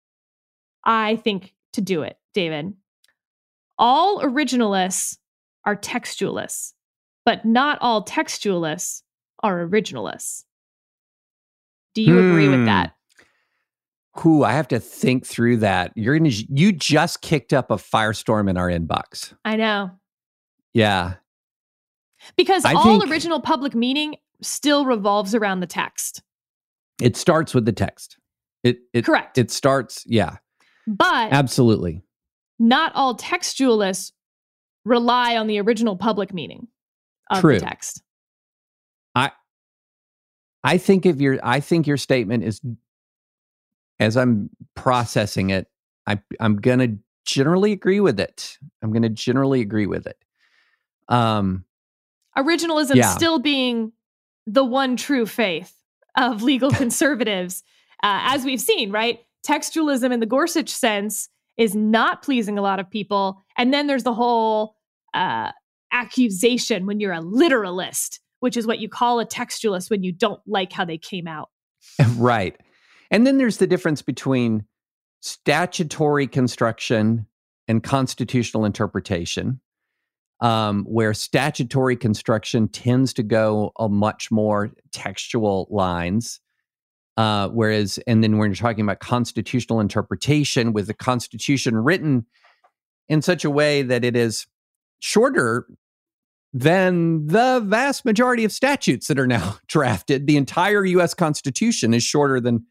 I think, to do it, David. All originalists are textualists, but not all textualists are originalists. Do you hmm. agree with that?
Who I have to think through that. You're gonna, you just kicked up a firestorm in our inbox.
I know.
Yeah.
Because
I
all
think
original public meaning still revolves around the text.
It starts with the text. It, it
Correct.
It starts, yeah.
But
absolutely.
Not all textualists rely on the original public meaning of
True.
the text.
I I think if your I think your statement is, as I'm processing it, I I'm gonna generally agree with it. I'm gonna generally agree with it. Um
Originalism
yeah.
still being the one true faith of legal conservatives, uh, as we've seen, right? Textualism in the Gorsuch sense is not pleasing a lot of people. And then there's the whole uh, accusation when you're a literalist, which is what you call a textualist when you don't like how they came out.
Right. And then there's the difference between statutory construction and constitutional interpretation. Um, where statutory construction tends to go a much more textual lines, uh, whereas, and then when you're talking about constitutional interpretation, with the Constitution written in such a way that it is shorter than the vast majority of statutes that are now drafted. The entire U S Constitution is shorter than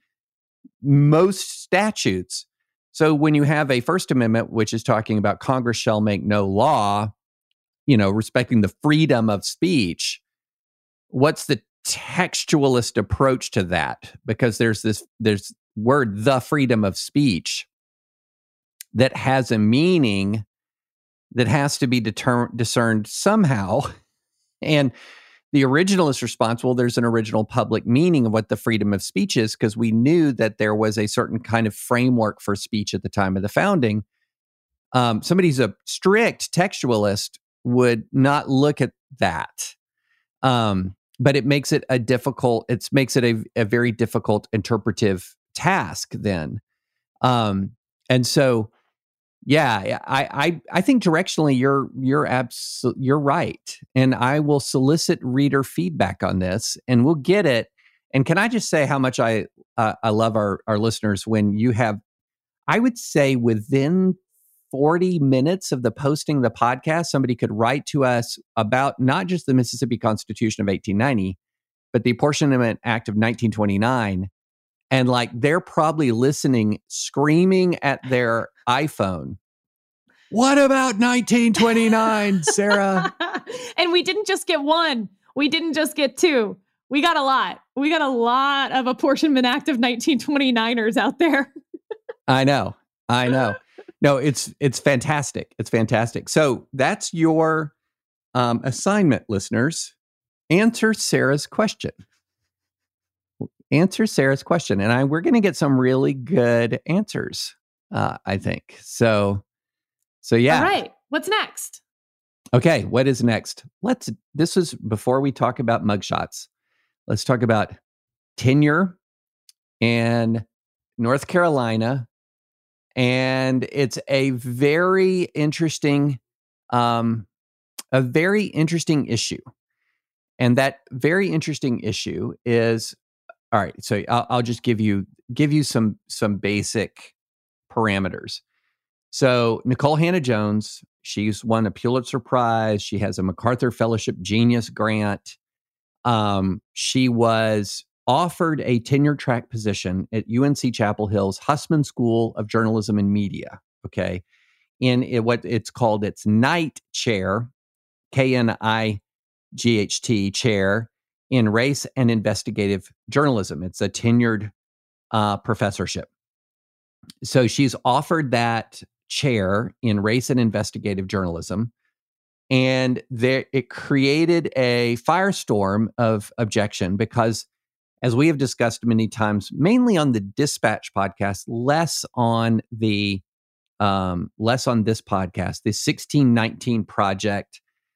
most statutes. So when you have a First Amendment, which is talking about Congress shall make no law, you know, respecting the freedom of speech, what's the textualist approach to that? Because there's this, there's word, the freedom of speech, that has a meaning that has to be deter- discerned somehow. And the originalist response, well, there's an original public meaning of what the freedom of speech is, because we knew that there was a certain kind of framework for speech at the time of the founding. Um, somebody's a strict textualist would not look at that. Um, but it makes it a difficult, it makes it a, a very difficult interpretive task then. Um, and so, yeah, I, I, I think directionally you're, you're abso- you're right. And I will solicit reader feedback on this and we'll get it. And can I just say how much I, uh, I love our, our listeners when you have, I would say within forty minutes of the posting of the podcast, somebody could write to us about not just the Mississippi Constitution of eighteen ninety, but the Apportionment Act of nineteen twenty-nine. And like, they're probably listening, screaming at their iPhone. What about nineteen twenty-nine, Sarah?
And we didn't just get one. We didn't just get two. We got a lot. We got a lot of Apportionment Act of nineteen twenty-niners out there.
I know. I know. No, it's it's fantastic. It's fantastic. So that's your um, assignment, listeners. Answer Sarah's question. Answer Sarah's question, and I we're going to get some really good answers. Uh, I think so. So yeah.
All right. What's next?
Okay. What is next? Let's. This is before we talk about mugshots. Let's talk about tenure in North Carolina. And it's a very interesting, um, a very interesting issue. and that very interesting issue is, all right, so I'll, I'll just give you give you some some basic parameters. So Nicole Hannah-Jones, she's won a Pulitzer Prize. She has a MacArthur Fellowship Genius Grant. Um, she was offered a tenure track position at U N C Chapel Hill's Hussman School of Journalism and Media, okay, in it, what it's called its Knight Chair, K N I G H T Chair in Race and Investigative Journalism. It's a tenured uh, professorship. So she's offered that chair in Race and Investigative Journalism, and there it created a firestorm of objection because, as we have discussed many times, mainly on the Dispatch podcast, less on the um, less on this podcast, the sixteen nineteen Project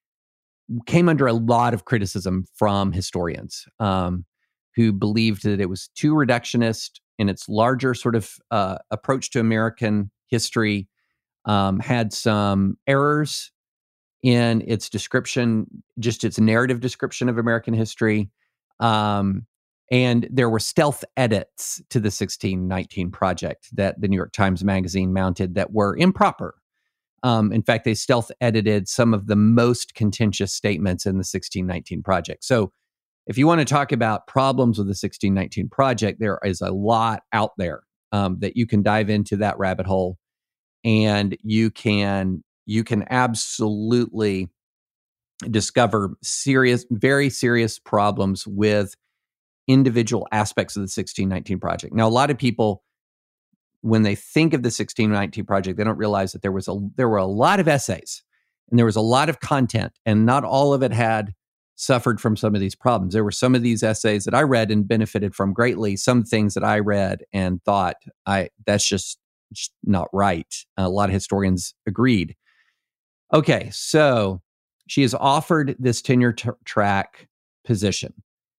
came under a lot of criticism from historians um, who believed that it was too reductionist in its larger sort of uh, approach to American history, um, had some errors in its description, just its narrative description of American history. Um, and there were stealth edits to the sixteen nineteen Project that the New York Times Magazine mounted that were improper. Um, in fact, they stealth edited some of the most contentious statements in the sixteen nineteen Project. So if you want to talk about problems with the sixteen nineteen Project, there is a lot out there um, that you can dive into that rabbit hole, and you can you can absolutely discover serious, very serious problems with individual aspects of the sixteen nineteen Project. Now, a lot of people, when they think of the sixteen nineteen Project, they don't realize that there was a there were a lot of essays and there was a lot of content, and not all of it had suffered from some of these problems. There were some of these essays that I read and benefited from greatly. Some things that I read and thought, I that's just, just not right. A lot of historians agreed. Okay, so she is offered this tenure t- track position.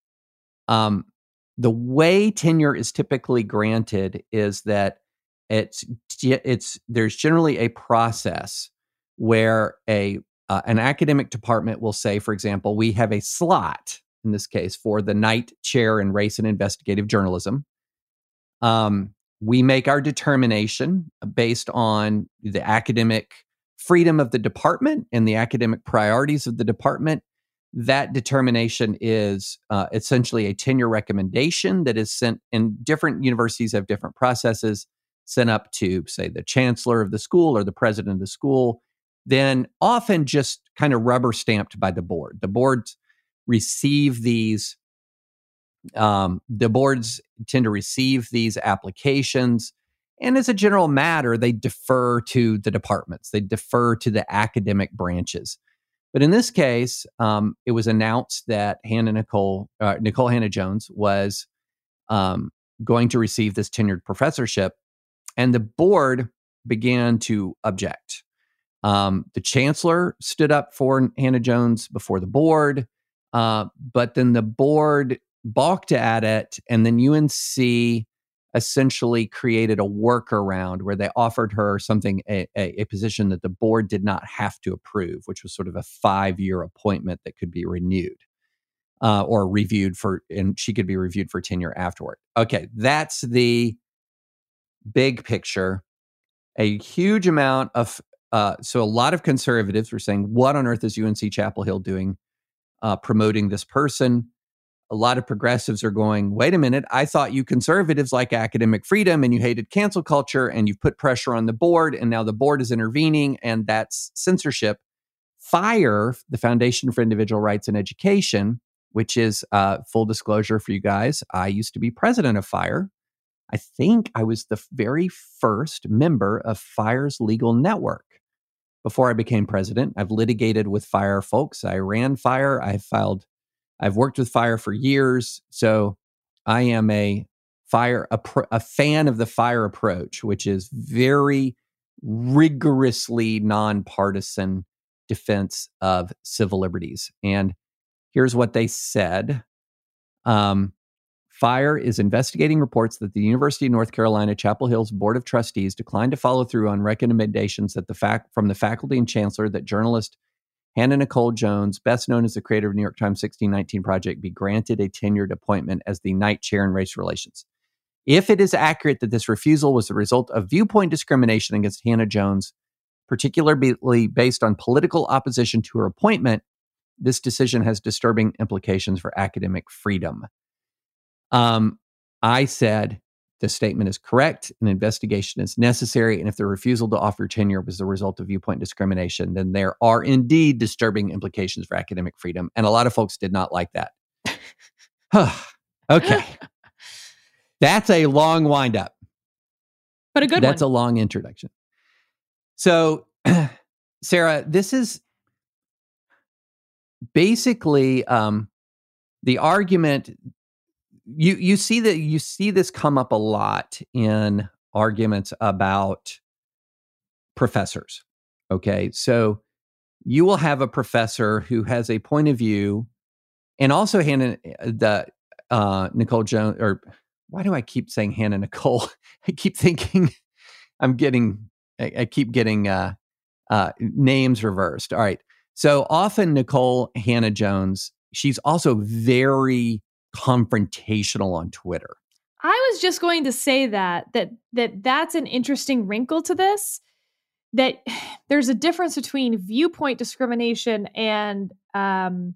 Um, the way tenure is typically granted is that it's it's there's generally a process where a uh, an academic department will say, for example, we have a slot in this case for the Knight Chair in Race and Investigative Journalism. Um, we make our determination based on the academic freedom of the department and the academic priorities of the department. That determination is uh, essentially a tenure recommendation that is sent, and different universities have different processes, sent up to, say, the chancellor of the school or the president of the school, then often just kind of rubber stamped by the board. The boards receive these, um, the boards tend to receive these applications, and as a general matter, they defer to the departments. They defer to the academic branches. But in this case, um, it was announced that Hannah Nicole, uh, Nicole Hannah-Jones was um, going to receive this tenured professorship, and the board began to object. Um, the chancellor stood up for Hannah-Jones before the board, uh, but then the board balked at it, and then U N C essentially created a workaround where they offered her something, a, a, a position that the board did not have to approve, which was sort of a five-year appointment that could be renewed uh, or reviewed for, and she could be reviewed for tenure afterward. Okay, that's the big picture. A huge amount of, uh, so a lot of conservatives were saying, what on earth is U N C Chapel Hill doing uh, promoting this person? A lot of progressives are going, wait a minute, I thought you conservatives like academic freedom and you hated cancel culture and you've put pressure on the board and now the board is intervening and that's censorship. FIRE, the Foundation for Individual Rights and Education, which is uh, full disclosure for you guys, I used to be president of FIRE. I think I was the very first member of FIRE's legal network before I became president. I've litigated with FIRE folks. I ran FIRE. I filed I've worked with FIRE for years, so I am a FIRE a, a fan of the FIRE approach, which is very rigorously nonpartisan defense of civil liberties. And here's what they said: um, FIRE is investigating reports that the University of North Carolina Chapel Hill's Board of Trustees declined to follow through on recommendations that the fac- from the faculty and chancellor that journalist Hannah Nicole Jones, best known as the creator of New York Times sixteen nineteen Project, be granted a tenured appointment as the Knight Chair in Race Relations. If it is accurate that this refusal was the result of viewpoint discrimination against Hannah Jones, particularly based on political opposition to her appointment, this decision has disturbing implications for academic freedom. Um, I said the statement is correct, an investigation is necessary, and if the refusal to offer tenure was the result of viewpoint discrimination, then there are indeed disturbing implications for academic freedom. And a lot of folks did not like that. Okay. That's a long wind-up.
But a good
That's
one.
a long introduction. So, Sarah, this is basically um, the argument. You you see that you see this come up a lot in arguments about professors. Okay, so you will have a professor who has a point of view, and also Hannah the uh, Nicole Jones, or why do I keep saying Hannah Nicole? I keep thinking I'm getting I, I keep getting uh, uh, names reversed. All right, so often Nicole Hannah Jones, she's also very confrontational on Twitter.
I was just going to say that that that that's an interesting wrinkle to this, that there's a difference between viewpoint discrimination and um,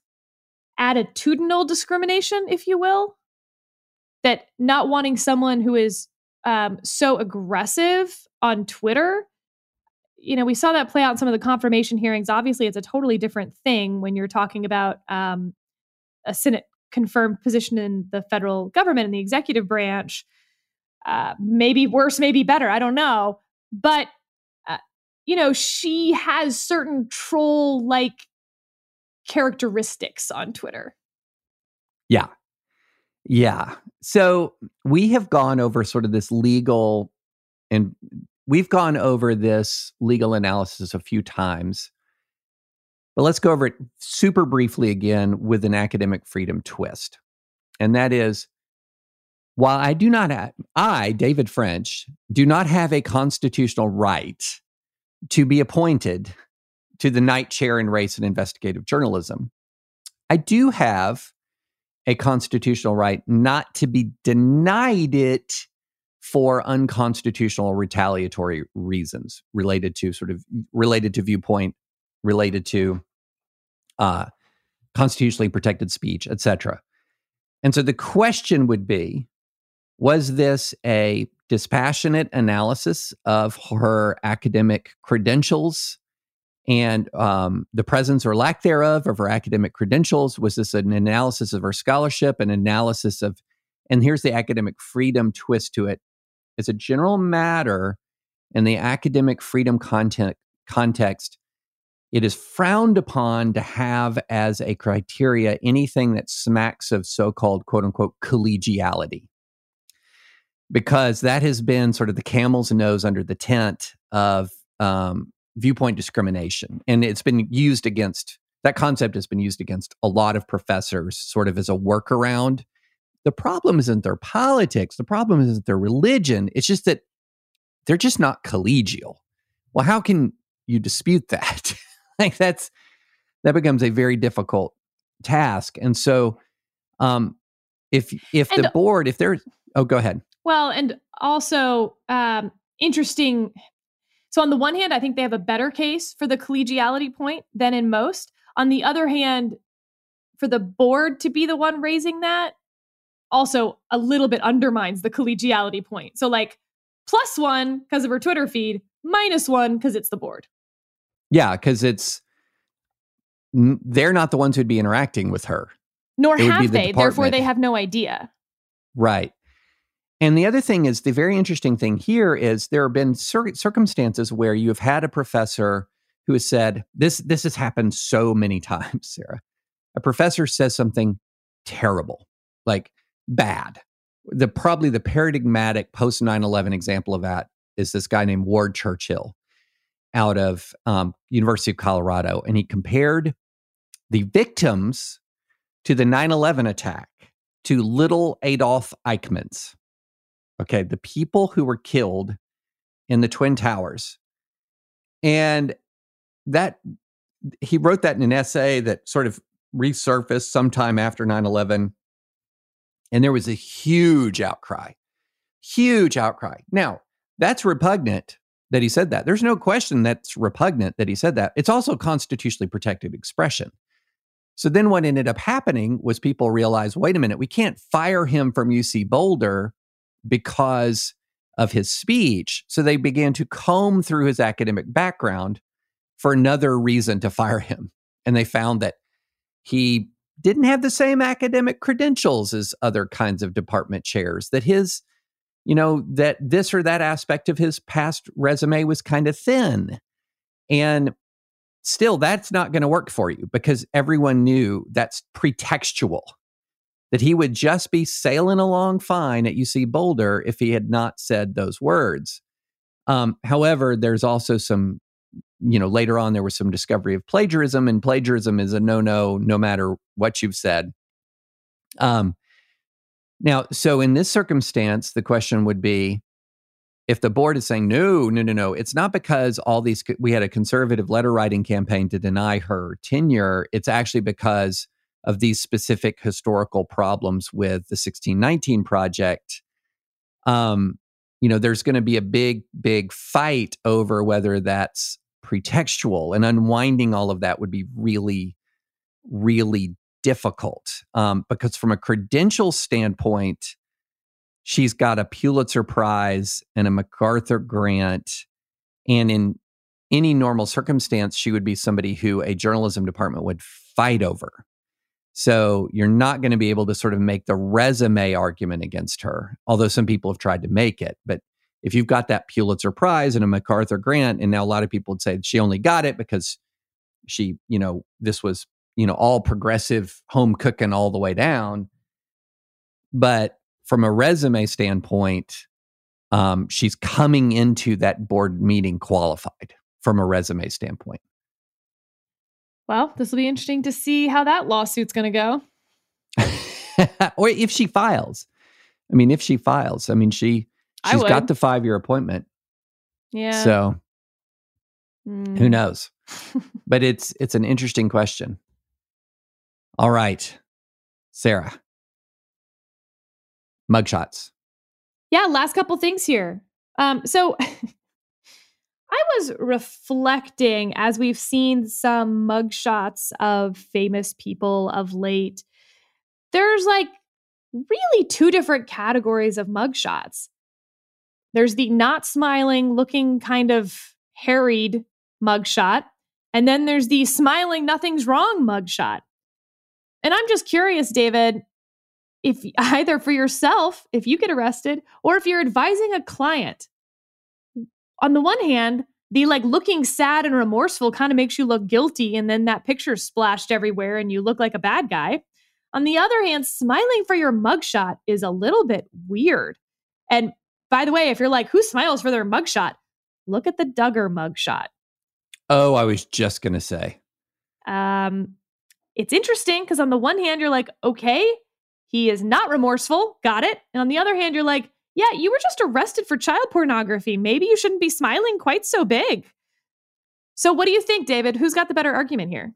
attitudinal discrimination, if you will. That not wanting someone who is um, so aggressive on Twitter, you know, we saw that play out in some of the confirmation hearings. Obviously, it's a totally different thing when you're talking about um, a Senate confirmed position in the federal government, in the executive branch. Uh, maybe worse, maybe better. I don't know. But, uh, you know, she has certain troll-like characteristics on Twitter.
Yeah. Yeah. So we have gone over sort of this legal, and we've gone over this legal analysis a few times. But let's go over it super briefly again with an academic freedom twist. And that is, while I do not have, I, David French, do not have a constitutional right to be appointed to the Knight Chair in Race and Investigative Journalism, I do have a constitutional right not to be denied it for unconstitutional retaliatory reasons related to sort of related to viewpoint, related to uh, constitutionally protected speech, et cetera. And so the question would be, was this a dispassionate analysis of her academic credentials and um, the presence or lack thereof of her academic credentials? Was this an analysis of her scholarship, an analysis of, and here's the academic freedom twist to it. As a general matter, in the academic freedom content, context, it is frowned upon to have as a criteria anything that smacks of so-called quote-unquote collegiality, because that has been sort of the camel's nose under the tent of um, viewpoint discrimination. And it's been used against, that concept has been used against a lot of professors sort of as a workaround. The problem isn't their politics. The problem isn't their religion. It's just that they're just not collegial. Well, how can you dispute that? Like that's, that becomes a very difficult task. And so um, if, if
and,
the board, if there's, oh, go ahead.
Well, and also um, interesting. So on the one hand, I think they have a better case for the collegiality point than in most. On the other hand, for the board to be the one raising that also a little bit undermines the collegiality point. So like plus one because of her Twitter feed, minus one because it's the board.
Yeah, because it's, they're not the ones who'd be interacting with her.
Nor
It would be
have
the
they. Therefore,
department.
they have no idea.
Right. And the other thing is, the very interesting thing here is there have been cir- circumstances where you have had a professor who has said, this, this has happened so many times, Sarah. A professor says something terrible, like bad. The probably the paradigmatic post nine eleven example of that is this guy named Ward Churchill out of um, University of Colorado. And he compared the victims to the nine eleven attack to little Adolf Eichmanns. Okay, the people who were killed in the Twin Towers. And that he wrote that in an essay that sort of resurfaced sometime after nine eleven. And there was a huge outcry, huge outcry. Now, that's repugnant that he said that. There's no question that's repugnant that he said that. It's also constitutionally protected expression. So then what ended up happening was people realized, wait a minute, we can't fire him from U C Boulder because of his speech. So they began to comb through his academic background for another reason to fire him. And they found that he didn't have the same academic credentials as other kinds of department chairs, that his, you know, that this or that aspect of his past resume was kind of thin. And still, that's not going to work for you because everyone knew that's pretextual, that he would just be sailing along fine at U C Boulder if he had not said those words. Um, however, there's also some, you know, later on, there was some discovery of plagiarism, and plagiarism is a no-no, no matter what you've said. Um, now, so in this circumstance, the question would be, if the board is saying, no, no, no, no, it's not because all these, we had a conservative letter writing campaign to deny her tenure. It's actually because of these specific historical problems with the sixteen nineteen project. Um, you know, there's going to be a big, big fight over whether that's pretextual, and unwinding all of that would be really, really difficult. Um, because from a credential standpoint, she's got a Pulitzer Prize and a MacArthur grant. And in any normal circumstance, she would be somebody who a journalism department would fight over. So you're not going to be able to sort of make the resume argument against her, although some people have tried to make it. But if you've got that Pulitzer Prize and a MacArthur grant, and now a lot of people would say she only got it because she, you know, this was, you know, all progressive home cooking all the way down. But from a resume standpoint, um, she's coming into that board meeting qualified from a resume standpoint.
Well, this will be interesting to see how that lawsuit's going to
go. Or if she files. I mean, if she files, I mean, she, she's got the five-year appointment.
Yeah.
So
mm.
who knows? But it's it's an interesting question. All right, Sarah. Mugshots.
Yeah, last couple things here. Um, so I was reflecting as we've seen some mugshots of famous people of late. There's like really two different categories of mugshots. There's the not smiling, looking kind of harried mugshot. And then there's the smiling, nothing's wrong mugshot. And I'm just curious, David, if either for yourself, if you get arrested, or if you're advising a client, on the one hand, the like looking sad and remorseful kind of makes you look guilty, and then that picture's splashed everywhere and you look like a bad guy. On the other hand, smiling for your mugshot is a little bit weird. And by the way, if you're like, who smiles for their mugshot? Look at the Duggar mugshot.
Oh, I was just going to say.
Um, it's interesting because on the one hand, you're like, okay, he is not remorseful. Got it. And on the other hand, you're like, yeah, you were just arrested for child pornography. Maybe you shouldn't be smiling quite so big. So what do you think, David? Who's got the better argument here?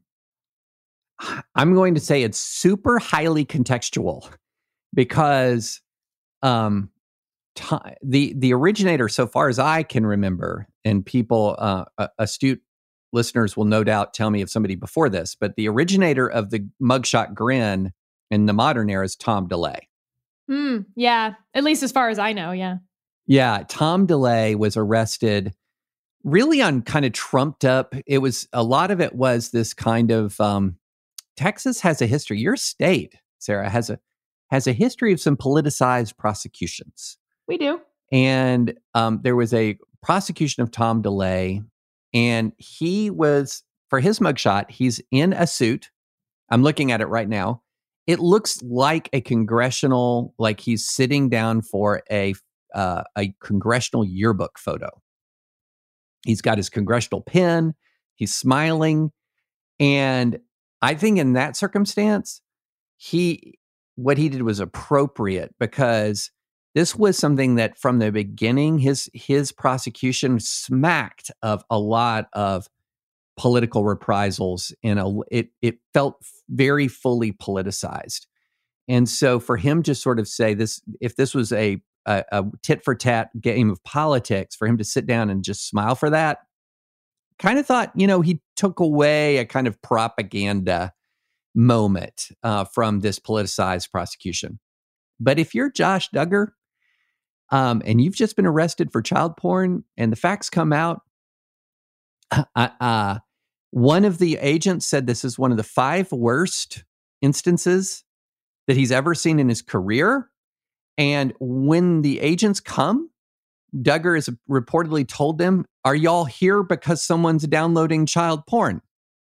I'm going to say it's super highly contextual because um, t- the the originator, so far as I can remember, and people, uh, astute listeners will no doubt tell me of somebody before this, but the originator of the mugshot grin in the modern era is Tom DeLay.
Hmm. Yeah. At least as far as I know. Yeah.
Yeah. Tom DeLay was arrested really on kind of trumped up. It was, a lot of it was this kind of, um, Texas has a history. Your state, Sarah, has a, has a history of some politicized prosecutions.
We do.
And um, there was a prosecution of Tom DeLay, and he was, for his mugshot, he's in a suit. I'm looking at it right now. It looks like a congressional, like he's sitting down for a uh, a congressional yearbook photo. He's got his congressional pen. He's smiling. And I think in that circumstance, he what he did was appropriate because this was something that from the beginning, his his prosecution smacked of a lot of political reprisals in a it it felt very fully politicized. And so for him to sort of say this, if this was a, a, a tit for tat game of politics, for him to sit down and just smile for that, kind of thought, you know, he took away a kind of propaganda moment uh, from this politicized prosecution. But if you're Josh Duggar um, and you've just been arrested for child porn and the facts come out, uh, uh, one of the agents said this is one of the five worst instances that he's ever seen in his career. And when the agents come, Duggar has reportedly told them, are y'all here because someone's downloading child porn?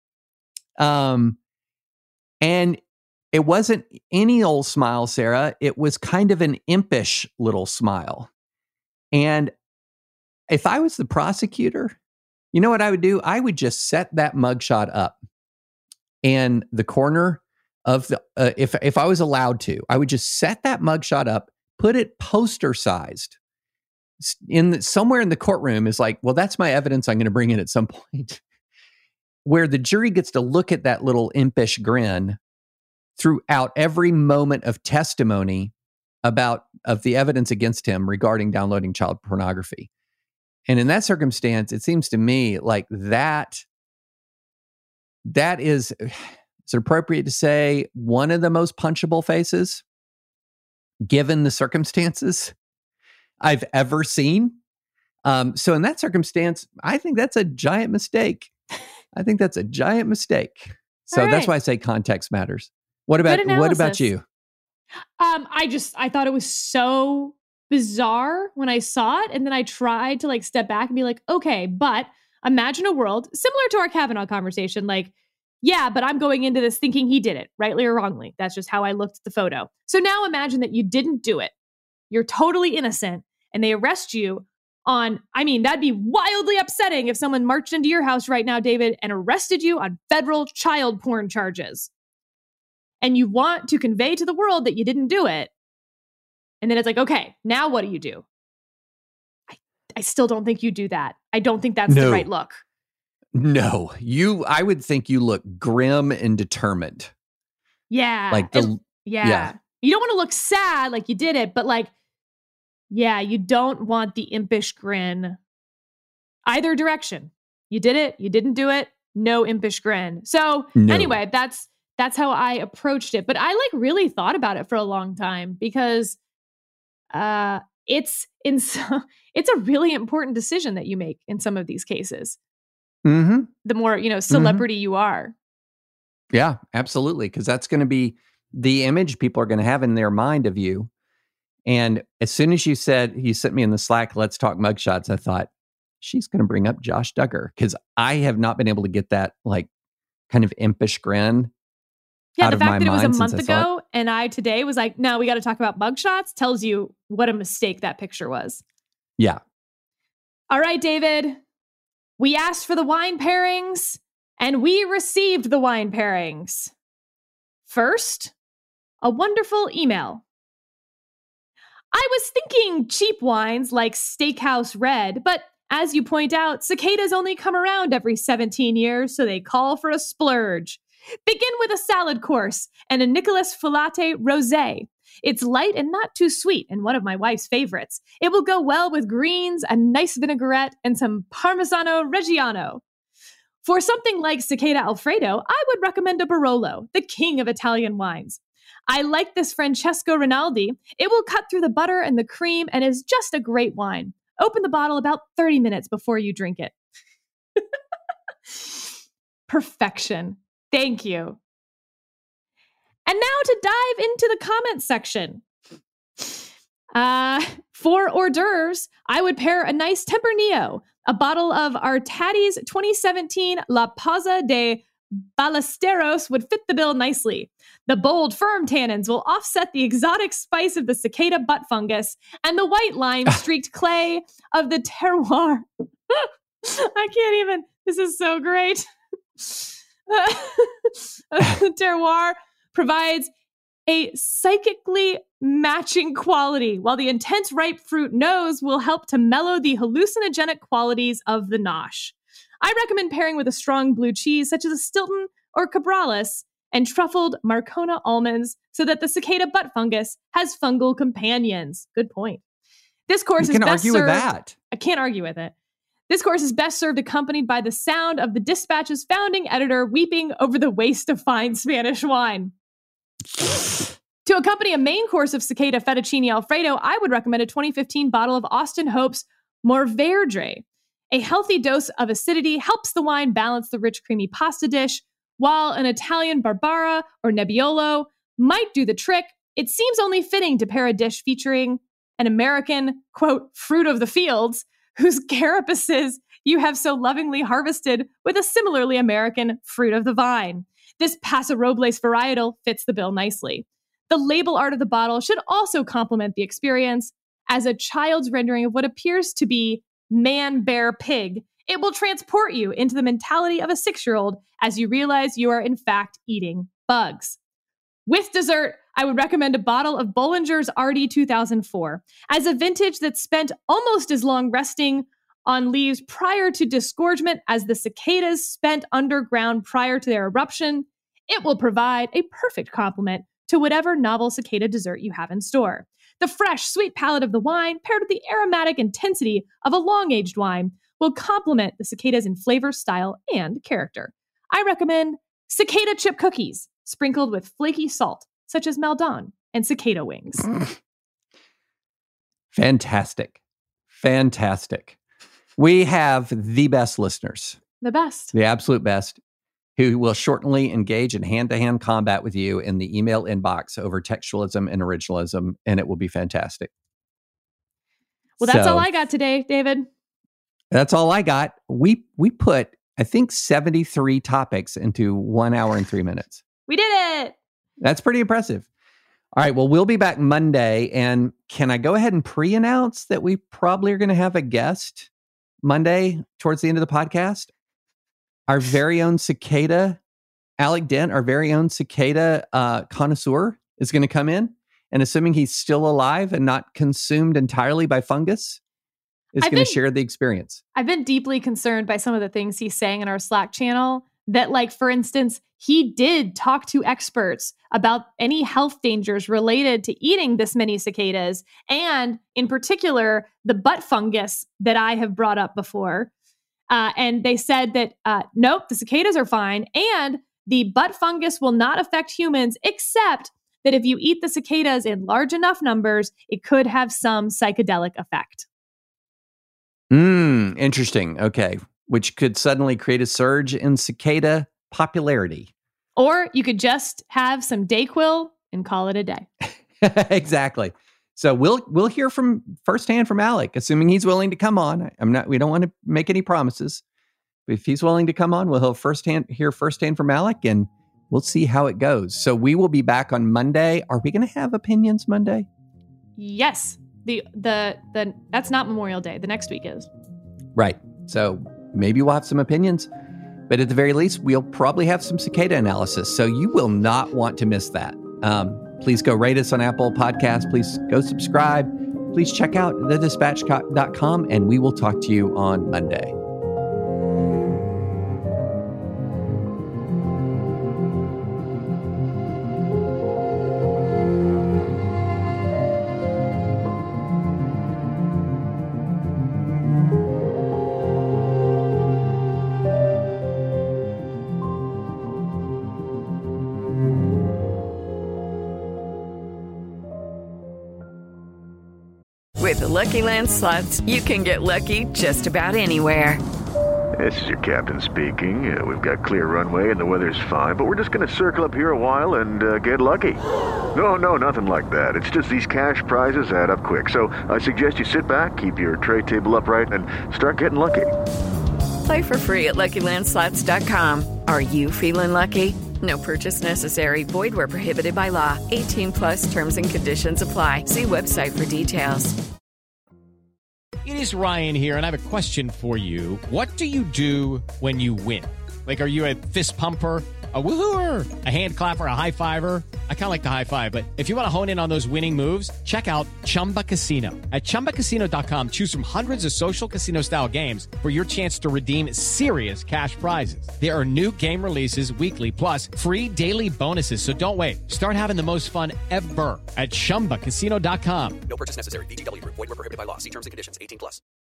Um, and it wasn't any old smile, Sarah. It was kind of an impish little smile. And if I was the prosecutor, you know what I would do? I would just set that mugshot up in the corner of the, uh, if if I was allowed to, I would just set that mugshot up, put it poster sized in the, somewhere in the courtroom is like, well, that's my evidence I'm going to bring in at some point, where the jury gets to look at that little impish grin throughout every moment of testimony about of the evidence against him regarding downloading child pornography. And in that circumstance, it seems to me like that that is, it's appropriate to say, one of the most punchable faces, given the circumstances, I've ever seen. Um, so in that circumstance, I think that's a giant mistake. I think that's a giant mistake. So
right.
That's why I say context matters. What about what about you?
Um, I just I thought it was so bizarre when I saw it, and then I tried to like step back and be like, okay, but imagine a world similar to our Kavanaugh conversation. Like, yeah, but I'm going into this thinking he did it, rightly or wrongly. That's just how I looked at the photo. So now imagine that you didn't do it. You're totally innocent, and they arrest you on, I mean, that'd be wildly upsetting if someone marched into your house right now, David, and arrested you on federal child porn charges. And you want to convey to the world that you didn't do it. And then it's like, okay, now what do you do? I, I still don't think you do that. I don't think that's
no.
the right look.
No, you, I would think you look grim and determined.
Yeah.
Like the,
it, yeah.
yeah.
You don't want to look sad like you did it, but like, yeah, you don't want the impish grin either direction. You did it. You didn't do it. No impish grin. So
no.
anyway, that's, that's how I approached it. But I like really thought about it for a long time because uh, it's in so, it's a really important decision that you make in some of these cases.
Mm-hmm.
The more, you know, celebrity
mm-hmm.
you are.
Yeah, absolutely. Because that's going to be the image people are going to have in their mind of you. And as soon as you said, you sent me in the Slack, let's talk mugshots, I thought, she's going to bring up Josh Duggar. Because I have not been able to get that like kind of impish grin.
Yeah, the fact that it was a month ago and I today was like, no, we got to talk about mugshots tells you what a mistake that picture was.
Yeah.
All right, David. We asked for the wine pairings and we received the wine pairings. First, a wonderful email. I was thinking cheap wines like Steakhouse Red, but as you point out, cicadas only come around every seventeen years, so they call for a splurge. Begin with a salad course and a Nicolas Fulate Rosé. It's light and not too sweet, and one of my wife's favorites. It will go well with greens, a nice vinaigrette, and some Parmigiano Reggiano. For something like Cicada Alfredo, I would recommend a Barolo, the king of Italian wines. I like this Francesco Rinaldi. It will cut through the butter and the cream and is just a great wine. Open the bottle about thirty minutes before you drink it. Perfection. Thank you. And now to dive into the comments section. Uh, for hors d'oeuvres, I would pair a nice Tempranillo, a bottle of Artadi's twenty seventeen La Pausa de Ballesteros would fit the bill nicely. The bold, firm tannins will offset the exotic spice of the cicada butt fungus and the white lime-streaked clay of the terroir. I can't even. This is so great. The terroir provides a psychically matching quality, while the intense ripe fruit nose will help to mellow the hallucinogenic qualities of the nosh. I recommend pairing with a strong blue cheese such as a Stilton or Cabrales and truffled Marcona almonds so that the cicada butt fungus has fungal companions. Good point. This course
You
is
can
best
argue
served,
with that.
I can't argue with it. This course is best served accompanied by the sound of the Dispatch's founding editor weeping over the waste of fine Spanish wine. To accompany a main course of cicada fettuccine alfredo, I would recommend a twenty fifteen bottle of Austin Hope's Mourvèdre. A healthy dose of acidity helps the wine balance the rich, creamy pasta dish, while an Italian Barbera or Nebbiolo might do the trick. It seems only fitting to pair a dish featuring an American, quote, fruit of the fields, whose carapaces you have so lovingly harvested with a similarly American fruit of the vine. This Paso Robles varietal fits the bill nicely. The label art of the bottle should also complement the experience. As a child's rendering of what appears to be man, bear, pig, it will transport you into the mentality of a six-year-old as you realize you are in fact eating bugs. With dessert, I would recommend a bottle of Bollinger's R D two thousand four. As a vintage that spent almost as long resting on leaves prior to disgorgement as the cicadas spent underground prior to their eruption, it will provide a perfect complement to whatever novel cicada dessert you have in store. The fresh, sweet palate of the wine, paired with the aromatic intensity of a long-aged wine, will complement the cicadas in flavor, style, and character. I recommend cicada chip cookies, sprinkled with flaky salt, such as Maldon and cicada wings.
Fantastic. Fantastic. We have the best listeners,
The best.
the absolute best, who will shortly engage in hand-to-hand combat with you in the email inbox over textualism and originalism, and it will be fantastic.
Well, that's
So,
all I got today, David.
That's all I got. We we put, I think, seventy-three topics into one hour and three minutes.
We did it.
That's pretty impressive. All right, well, we'll be back Monday, and can I go ahead and pre-announce that we probably are going to have a guest Monday towards the end of the podcast? Our very own cicada, Alec Dent, our very own cicada uh, connoisseur, is going to come in, and assuming he's still alive and not consumed entirely by fungus, is
I've
going to
been-
share the experience.
I've been deeply concerned by some of the things he's saying in our Slack channel. That, like, for instance, he did talk to experts about any health dangers related to eating this many cicadas, and in particular, the butt fungus that I have brought up before. Uh, and they said that, uh, nope, the cicadas are fine, and the butt fungus will not affect humans, except that if you eat the cicadas in large enough numbers, it could have some psychedelic effect.
Hmm, interesting. Okay. Which could suddenly create a surge in cicada popularity.
Or you could just have some Dayquil and call it a day.
Exactly. So we'll we'll hear from firsthand from Alec, assuming he's willing to come on. I'm not. We don't want to make any promises, but if he's willing to come on, we'll firsthand hear firsthand from Alec, and we'll see how it goes. So we will be back on Monday. Are we going to have opinions Monday?
Yes. The the the that's not Memorial Day. The next week is.
Right. So maybe we'll have some opinions, but at the very least, we'll probably have some cicada analysis. So you will not want to miss that. Um, please go rate us on Apple Podcasts. Please go subscribe. Please check out the dispatch dot com, and we will talk to you on Monday.
With the Lucky Land Slots, you can get lucky just about anywhere.
This is your captain speaking. Uh, we've got clear runway and the weather's fine, but we're just going to circle up here a while and uh, get lucky. No, no, nothing like that. It's just these cash prizes add up quick. So I suggest you sit back, keep your tray table upright, and start getting lucky.
Play for free at Lucky Land Slots dot com. Are you feeling lucky? No purchase necessary. Void where prohibited by law. eighteen plus terms and conditions apply. See website for details.
It is Ryan here, and I have a question for you. What do you do when you win? Like, are you a fist pumper, a woohooer, a hand clapper, a high fiver? I kind of like the high five, but if you want to hone in on those winning moves, check out Chumba Casino. At chumba casino dot com, choose from hundreds of social casino style games for your chance to redeem serious cash prizes. There are new game releases weekly, plus free daily bonuses. So don't wait. Start having the most fun ever at chumba casino dot com.
No purchase necessary. V G W Group. Void where prohibited by law. See terms and conditions. eighteen plus.